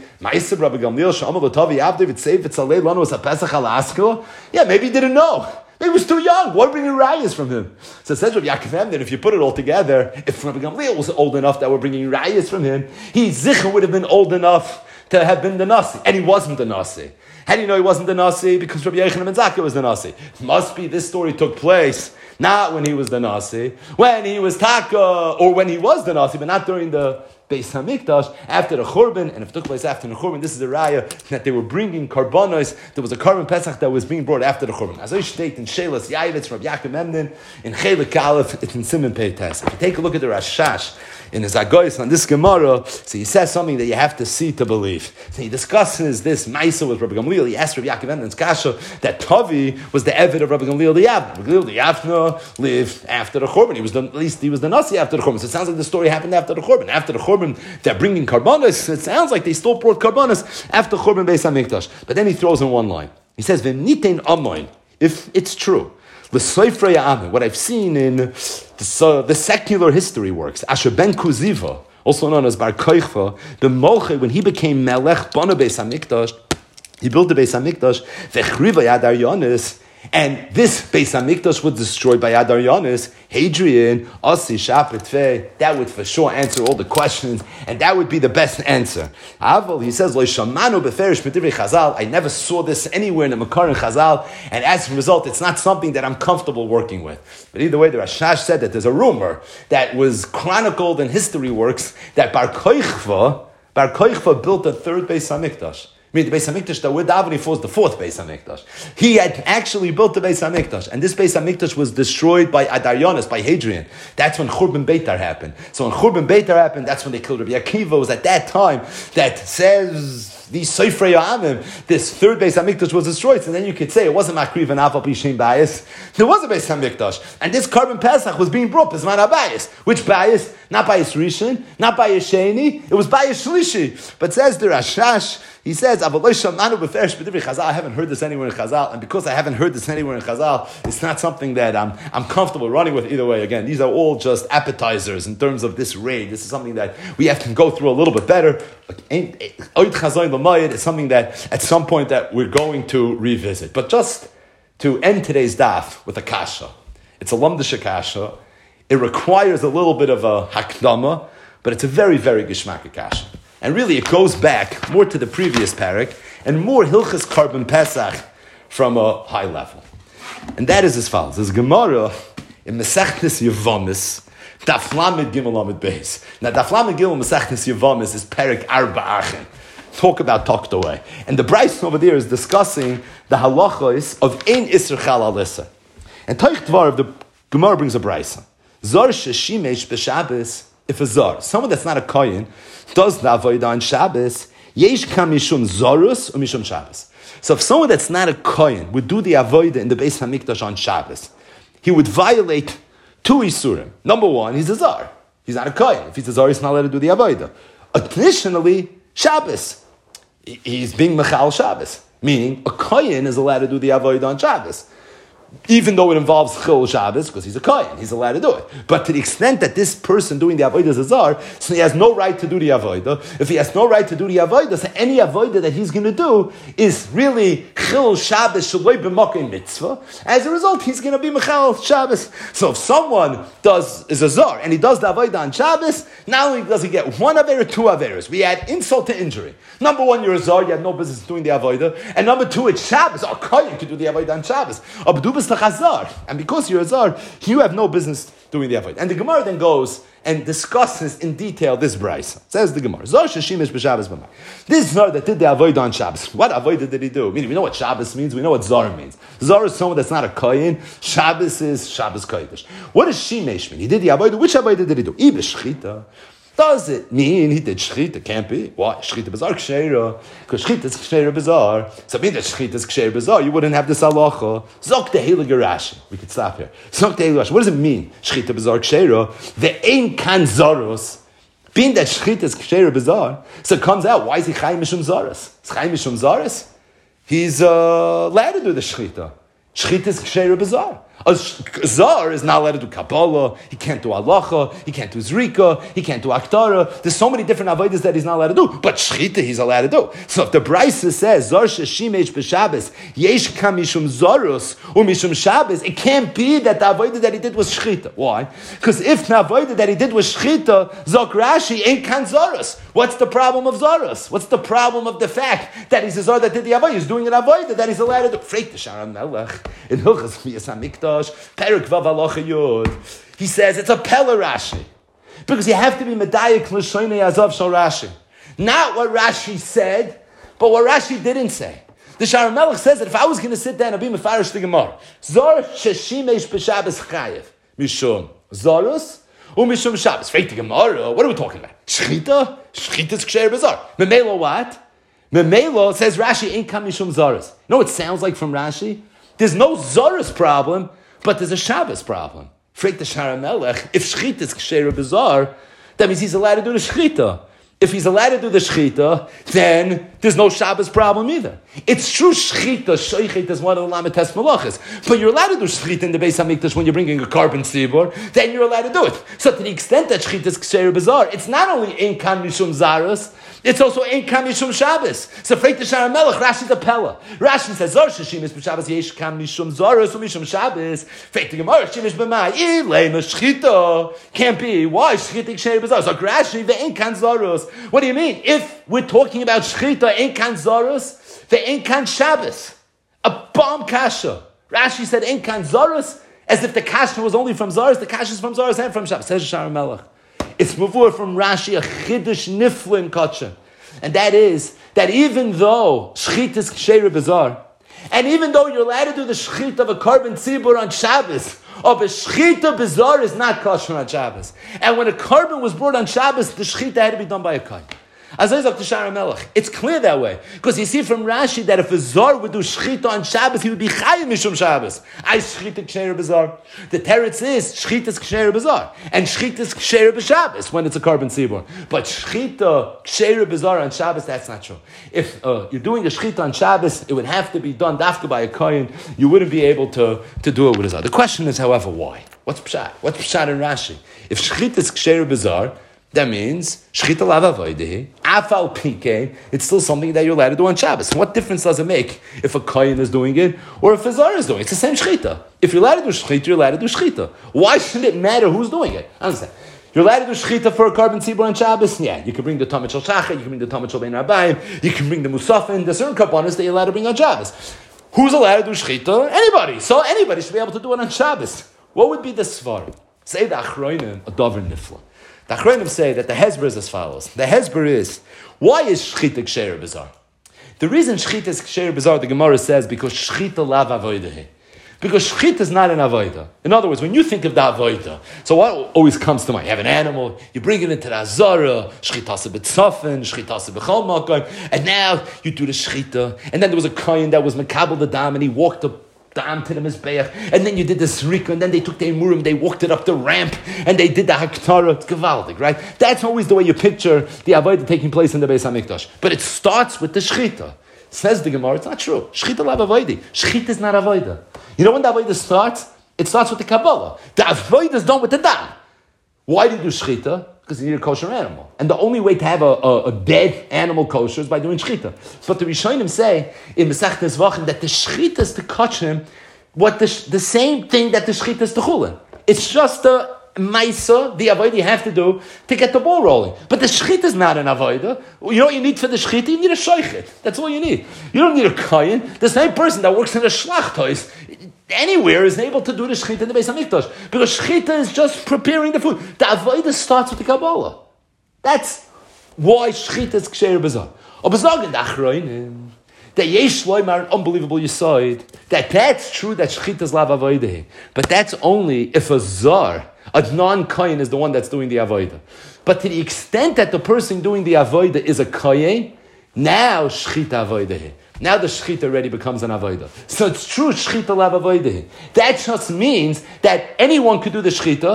A: Yeah, maybe he didn't know. Maybe he was too young. What bringing rayas from him? So it says Rabbi Yaakov that if you put it all together, if Rabbi Gamliel was old enough that we're bringing rayas from him, he Zicha would have been old enough to have been the Nasi, and he wasn't the Nasi. How do you know he wasn't the Nasi? Because Rabbi Yochanan ben Zakkai was the Nasi. It must be this story took place not when he was the Nasi, when he was Taka, or when he was the Nasi, but not during the Beis Hamikdash, after the Churban. And if it took place after the Churban, this is a raya that they were bringing karbanos. There was a Karban Pesach that was being brought after the Churban. As I state in Shelas Yayvetz, Rabbi Yaakov Memnon, in Chelik Aleph, it's in Siman Pei Tes. If you take a look at the Rashash, in his Agoyis on this Gemara, so he says something that you have to see to believe. So he discusses this Maisa with Rabbi Gamliel. He asked Rabbi Yaakov Memnon's Kasha that Tavi was the Eved of Rabbi Gamliel the Yavna. Rabbi Gamliel the Yavna lived after the Churban. At least he was the Nasi after the Churban. So it sounds like the story happened after the Churban. After the Churban, they're bringing karbanos. It sounds like they still brought karbanos after Churban Beis Hamikdash. But then he throws in one line. He says, "V'nitein amoin." If it's true. What I've seen in the secular history works, Asher ben Kuziva, also known as Bar Koichva, the Molche, when he became Melech Bana Beis Hamikdash, he built the Beis Hamikdash, Vechriva Yad Aryanis, and this Beis Hamikdash was destroyed by Yad Aryanis. Hadrian, Asi Shapetve, that would for sure answer all the questions, and that would be the best answer. Aval, he says, Lo Shamanu Beferish Medivrei Chazal. I never saw this anywhere in the Makar and Chazal, and as a result, it's not something that I'm comfortable working with. But either way, the Rashash said that there's a rumor that was chronicled in history works that Bar Koichva built a third Beis Hamikdash. I mean, the Beis Hamikdash that we're davening for is the fourth Beis Hamikdash. He had actually built the Beis Hamikdash, and this Beis Hamikdash was destroyed by Adaryanis, by Hadrian. That's when Churban Beitar happened. So when Churban Beitar happened, that's when they killed Rabbi Akiva. It was at that time that says these Seifrei Ya'amim, this third Beis Hamikdash was destroyed. So then you could say it wasn't Makriv and Aval B'Shem Bayis. There was a Beis Hamikdash, and this Karban Pesach was being brought B'Zman HaBayis. Which Bayis? Not Bayis Rishon, not Bayis Sheni. It was Bayis Shlishi. But says the Rashash, he says, I haven't heard this anywhere in Chazal, and because I haven't heard this anywhere in Chazal, it's not something that I'm comfortable running with either way. Again, these are all just appetizers in terms of this raid. This is something that we have to go through a little bit better. It's something that at some point that we're going to revisit. But just to end today's daf with a kasha. It's a lamdisha kasha. It requires a little bit of a hakdama, but it's a very, very geshmak kasha. And really, it goes back more to the previous parak and more Hilchas Karban Pesach from a high level. And that is as follows. There's Gemara in Mesechtes Yevamis, Daf Lamed Gimel Lamed Beis. Now, Daf Lamed Gimel Mesechtes Yevamis is parak Arba Achen. Talk about tucked away. And the Bryson over there is discussing the halachos of Ein Isser Chal Alisa. And Teich Dvar of the Gemara brings a Bryson. Zar Sheshimesh B'Shabbos. If a zar, someone that's not a kohen, does the avodah on Shabbos, yesh kam mishum zarus or mishum Shabbos. So if someone that's not a kohen would do the avodah in the Beis Hamikdash on Shabbos, he would violate two isurim. Number one, he's a zar. He's not a kohen. If he's a zar, he's not allowed to do the avodah. Additionally, Shabbos, he's being mechal Shabbos, meaning a kohen is allowed to do the avodah on Shabbos. Even though it involves Chil Shabbos, because he's a Kohen, he's allowed to do it. But to the extent that this person doing the Avodah is a Zar, so he has no right to do the Avodah. If he has no right to do the Avodah, so any Avodah that he's going to do is really Chil Shabbos Shaloi B'Mokei Mitzvah. As a result, he's going to be Mechal Shabbos. So if someone is a Zar, and he does the Avodah on Shabbos, not only does he get one Avera, two Averas. We add insult to injury. Number one, you're a Zar, you have no business doing the Avodah. And number two, it's Shabbos. A Kohen can do the Avodah on Shabbos. And because you're a zar, you have no business doing the avodah. And the Gemara then goes and discusses in detail this brayso. Says the Gemara, Zar sheshimish b'Shabbos b'may. This zar that did the avodah on Shabbos, what avodah did he do? Meaning, we know what Shabbos means, we know what zar means. Zar is someone that's not a kohen. Shabbos is Shabbos kodesh. What does shimesh mean? He did the avodah. Which avodah did he do? Ibesh shchita. Does it mean he did shchita? Can't be. Why? Shchita b'zar k'sheira. Because shchita is k'sheira b'zar. So mean that shchita is k'sheira b'zar, you wouldn't have this halacha. Zok tehila gerashi. We could stop here. Zok tehila gerashi. What does it mean? Shchita b'zar k'sheira. The ein kan zaros. Being that shchita is k'sheira b'zar. So it comes out, why is he chayim mishum zaros? Is chayim mishum zaros? He's allowed to do the shchita. Shchita is k'sheira b'zar. A Zar is not allowed to do Kabbalah, he can't do Halacha, he can't do Zrika, he can't do Aktara. There's so many different avodas that he's not allowed to do, but Shechita he's allowed to do. So if the Brisa says, Zar Sheshimesh B'Shabbos, Yesh Kam Mishum Zarus, Mishum Shabbos, it can't be that the avodah that he did was Shechita. Why? Because if the avodah that he did was Shechita, Zok Rashi ain't Kan Zarus. What's the problem of Zarus? What's the problem of the fact that he's a Zar that did the avodah? He's doing an avodah that he's allowed to do. Freit the Shara Melech, in Hilchas Miyas HaMikdash, Perik Vav Halacha Yud. He says it's a Pella Rashi. Because you have to be Medayik L'Shoinei Azav Shal Rashi. Not what Rashi said, but what Rashi didn't say. The Shara Melech says that if I was going to sit there and be Mefarish the Gemara, Zor Sheshimesh B'Shabbos Chayev, Mishum Zorus, Mishum Shabbos. Freit the Gemara, what are we talking about? Shechita? Shechita's Ksher B'Zar. Memelo what? Memelo says Rashi ain't come Mishum Zorus. You know what it sounds like from Rashi? There's no Zorus problem, but there's a Shabbos problem. Freit the Shara Melech, if Shechita is Ksher B'Zar, that means he's allowed to do the Shechita. If he's allowed to do the Shechita, then there's no Shabbos problem either. It's true Shechita, Shoichet is one of the Lamites Malachas, but you're allowed to do Shechita in the Beis HaMikdash when you're bringing a carbon tzibur, then you're allowed to do it. So to the extent that Shechita is Ksher B'Zar, it's not only Ein Kan Mishum Zaros, it's also Ein Kan Mishum Shabbos. So Freit the Shara Melech, Rashi's a Pella. Rashi says, Zor Sheshimis B'Shabbos Yesh Kan Mishum Zaros Mishum Shabbos. Freit the Gemara, Shemish B'Mai, Ilema Shechita. Can't be. Why? Shechita Ksher B'Zar. So Rashi, Ve'en Kan Zaros. What do you mean? If we're talking about Shechita, Ein Kan Zaros, Ve'en Kan Shabbos. A bomb kasha. Rashi said Ein Kan Zaros, as if the kasha was only from Zaros. The kasha is from Zaros and from Shabbos. Says Shara Melech. It's before from Rashi a chiddush niflin kotcha, and that is that even though shchit is ksher b'zar, and even though you're allowed to do the shchit of a carbon tzibur on Shabbos, or a shchita b'zar is not kosher on Shabbos, and when a carbon was brought on Shabbos, the shchita had to be done by a kohen. It's clear that way. Because you see from Rashi that if a Zar would do Shechita on Shabbos, he would be Chayim Mishum Shabbos. I Shechita Ksher B'Zar. The teretz is Shechita is Ksher B'Zar. And Shechita is Ksher B'Shabbos when it's a carbon tzibur. But Shechita Ksher B'Zar on Shabbos, that's not true. If you're doing a Shechita on Shabbos, it would have to be done dafka by a kohen. You wouldn't be able to do it with a Zar. The question is, however, why? What's Pshat? What's Pshat in Rashi? If Shechita is Ksher B'Zar, that means Shechita Lav Avodah, Afal Pike, it's still something that you're allowed to do on Shabbos. What difference does it make if a kohen is doing it or if a Zar is doing it? It's the same Shechita. If you're allowed to do Shechita, you're allowed to do Shechita. Why shouldn't it matter who's doing it? I understand. You're allowed to do Shechita for a carbon tzibur on Shabbos? Yeah, you can bring the Tamid Shel Shachar, you can bring the Tamid Shel Bein Rabbayim, you can bring the Musafin, there's certain kabbanas that you're allowed to bring on Shabbos. Who's allowed to do Shechita? Anybody. So anybody should be able to do it on Shabbos. What would be the Svar? Say the Achroinim, a Dover Nifla. The Achronim say that the Hezber is as follows. The Hezber is, why is Shechita Ksher B'Zar? The reason Shechita is Ksher B'Zar, the Gemara says, because Shechita Lav Avodah. Because Shechita is not an Avodah. In other words, when you think of the Avodah, so what always comes to mind? You have an animal, you bring it into the Azara, Shechitasa B'Tzafen, Shechitasa B'Chol Makom, and now you do the Shechita. And then there was a kohen that was Mekabel the Dam, and he walked up down to the Mizbeach, and then you did the Srika, and then they took the Emurim, they walked it up the ramp, and they did the Haktara. It's Gevaldig, right? That's always the way you picture the Avodah taking place in the Beis HaMikdash. But it starts with the Shechita. Says the Gemara, it's not true. Shechita lav Avodah. Shechita is not Avodah. You know when the Avodah starts? It starts with the Kabbalah. The Avodah is done with the Dam. Why do you do Shechita? Because you need a kosher animal. And the only way to have a dead animal kosher is by doing Shechita. But the Rishonim say in Masechtas Vachim that the Shechita is to kosher what the same thing that the Shechita is to chulin. It's just the Maisa, the Avodah you have to do to get the ball rolling. But the Shechita is not an Avodah. You know what you need for the Shechita? You need a Shoichet. That's all you need. You don't need a Kohen. The same person that works in a Shlachtos anywhere is able to do the Shechita in the Beis HaMikdash. Because Shechita is just preparing the food. The Avodah starts with the Kabbalah. That's why Shechita is Ksher B'Zar. Or B'Zar in the Achroinim, that Yesh Loimar, an unbelievable Yesod, that's true that Shechita is Lav Avodah. But that's only if a Zar, a non-Kohen, is the one that's doing the Avodah. But to the extent that the person doing the Avodah is a Kohen, now Shechita Avodah. Now the Shechita already becomes an Avodah. So it's true Shechita Lav Avodah. That just means that anyone could do the Shechita,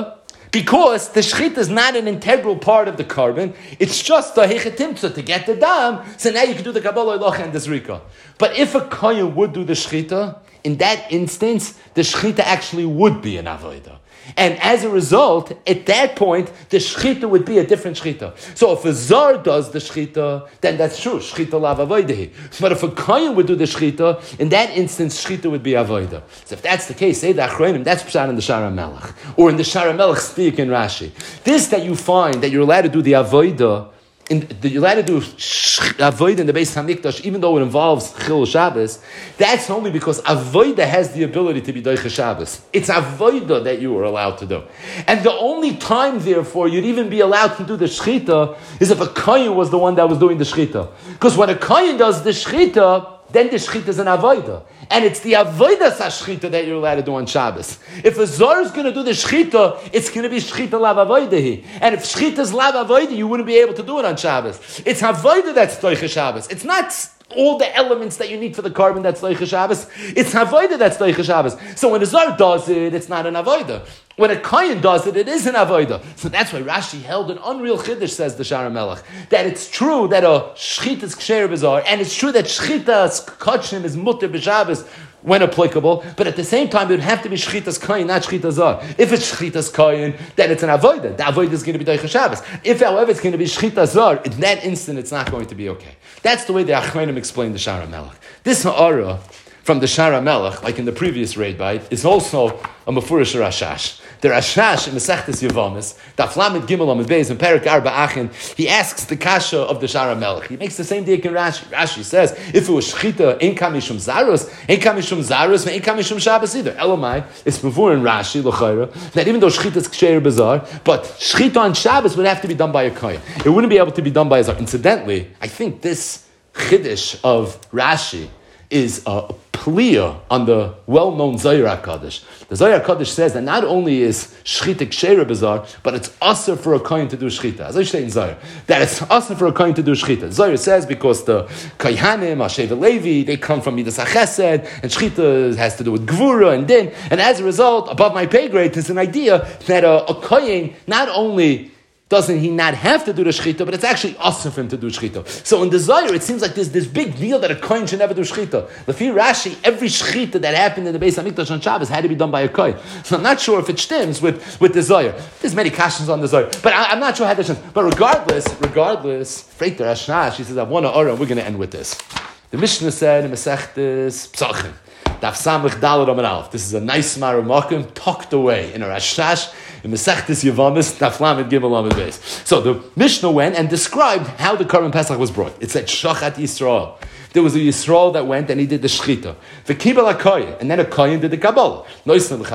A: Because the shchita is not an integral part of the carbon, it's just a hechetimtza to get the dam, so now you can do the Kabbalah Elocha and the Zrika. But if a kohen would do the shchita, in that instance, the shchita actually would be an avodah. And as a result, at that point, the shchita would be a different shchita. So if a zar does the shchita, then that's true, shchita lav avodah. But if a kohen would do the shchita, in that instance, shchita would be avodah. So if that's the case, say the achronim, that's pshat in the Shara Melech. Or in the Shara Melech speak in Rashi. This that you find, that you're allowed to do the avodah, you're allowed to do avodah in the Beis Hamikdash, even though it involves Chil Shabbos, that's only because avodah has the ability to be Doicha Shabbos. It's avodah that you are allowed to do. And the only time, therefore, you'd even be allowed to do the shchita is if a kohen was the one that was doing the shchita. Because when a kohen does the shchita, then the shchita is an avodah. And it's the avodah shchita that you're allowed to do on Shabbos. If a zor is going to do the shchita, it's going to be shchita lav avodah. And if shchita is lav avodah, you wouldn't be able to do it on Shabbos. It's avodah that's doicha Shabbos. It's not all the elements that you need for the carbon that's doicha Shabbos. It's avodah that's doicha Shabbos. So when a zor does it, it's not an avodah. When a kohen does it, it is an avodah. So that's why Rashi held an unreal chiddush, says the Shara Melech, that it's true that a shchita is ksher b'zar, and it's true that shchita kachim is mutter b'Shabbos when applicable, but at the same time, it would have to be shchita's kohen, not shchita's zar. If it's shchita's kohen, then it's an avodah. The avodah is going to be doicha Shabbos. If, however, it's going to be shchita's zar, in that instant, it's not going to be okay. That's the way the Achronim explained the Shara Melech. This ha'ara from the Shara Melech, like in the previous raid bite, is also a mefurish Rashash. The Rashash in Masechtas Yevamis, Daf Lamed Gimel Amud Beis in Perek Arba Achin, he asks the kasha of the Shara Melech. He makes the same diak in Rashi. Rashi says, if it was shchita, ein kam mishum zarus, ein kam mishum Shabbos either. Elamai, it's before in Rashi, l'chayra, that even though shchita is ksher bizarre, but shchita on Shabbos would have to be done by a kohen. It wouldn't be able to be done by a zar. Incidentally, I think this chiddush of Rashi is a pliya on the well-known Zohar HaKadosh. The Zohar HaKadosh says that not only is shchita ksheira bizarre, but it's also for a kohen to do shchita. As I say in Zohar, that it's also for a kohen to do shchita. Zohar says because the Kayhanim, Hashev Levi, they come from Midas HaChesed, and shchita has to do with Gvura and Din, and as a result, above my pay grade, there's an idea that a kohen not only doesn't he not have to do the shchita, but it's actually awesome for him to do shchita. So in the Zohar, it seems like there's this big deal that a kohen should never do shchita. Lefi Rashi, every shchita that happened in the Beis Hamikdash on Shabbos had to be done by a kohen. So I'm not sure if it stems with the Zohar. There's many questions on the Zohar, but I'm not sure how that stems. But regardless, Freiter Ashnash, he says, I want to order, and we're going to end with this. The Mishnah said in Masechtas Psachim, Daf Samech Daled Amud Aleph. This is a nice Mara Makim tucked away in a Rashash in Masechtas Yevamis Daf Lamed Gimel Amud Beis. So the Mishnah went and described how the Korban Pesach was brought. It said Shachat Yisrael. There was a Yisrael that went and he did the shchita. The Kibel HaKoyin, and then a Koyin did the Kabbalah. That was the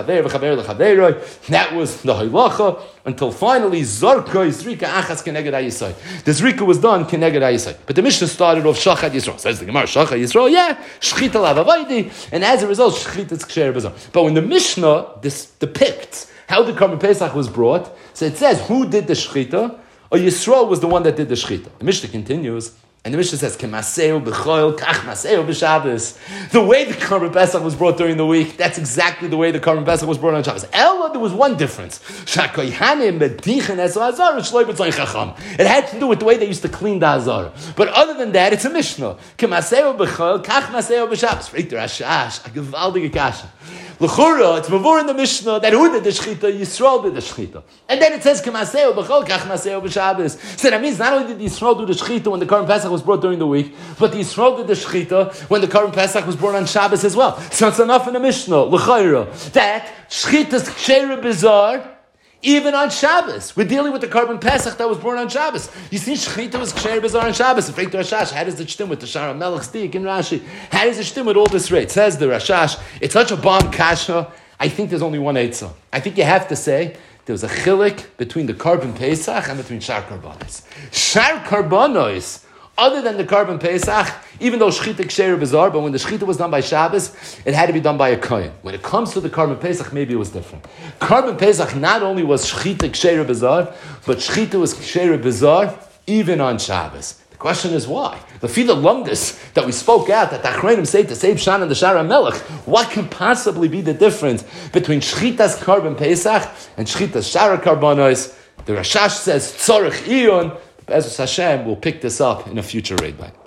A: Halacha, until finally Zorko Zrika Achas Keneged HaYisai. The Zrika was done Keneged HaYisai. But the Mishnah started off Shachat Yisrael. Says the Gemara, Shachat Yisrael, yeah, shchita lav avodah, and as a result, shchita is ksher b'zar. But when the Mishnah depicts how the Korban Pesach was brought, so it says who did the shchita, or Yisrael was the one that did the shchita. The Mishnah continues, and the Mishnah says, Kemaseu b'choil, kach maseu b'Shabbos. The way the Korban Pesach was brought during the week, that's exactly the way the Korban Pesach was brought on Shabbos. Ella, there was one difference. It had to do with the way they used to clean the Hazara. But other than that, it's a Mishnah. Kemaseu b'choil, kach maseu b'Shabbos. Freiter Ashash, a gewaldige kasha. L'chura, it's before in the Mishnah that who did the shchita? Yisrael did the shchita. And then it says, Kemaseu b'chol, kach maseu b'Shabbos. So that means not only did Yisrael do the shchita when the Korban Pesach was brought during the week, but Yisrael did the shchita when the Korban Pesach was brought on Shabbos as well. So it's enough in the Mishnah, l'chayra, that shchita is ksheira bizarre, even on Shabbos. We're dealing with the Korban Pesach that was born on Shabbos. You see, shchita was ksher bizarre on Shabbos. In fact, the Rashash, how does it stem with the Shara Melech's dik in Rashi? How does it stem with all this rate? Says the Rashash, it's such a bomb kasha. I think there's only one eitzah. I think you have to say there was a chilik between the Korban Pesach and between Shar Karbanos. Shar Karbanos, other than the Korban Pesach, even though shchita ksher bizarre, but when the shchita was done by Shabbos, it had to be done by a kohen. When it comes to the Korban Pesach, maybe it was different. Korban Pesach not only was shchita ksher bizarre, but shchita was ksher bizarre even on Shabbos. The Question is why? The Fida Lumdis that we spoke at, that the Achrayim say to save Shan and the Shara Melech, what can possibly be the difference between Shchitas Karban Pesach and Shchitas Shara Karbanos? The Rashash says, Tzorich Iyun. Be'ezus Hashem, we'll pick this up in a future raid by.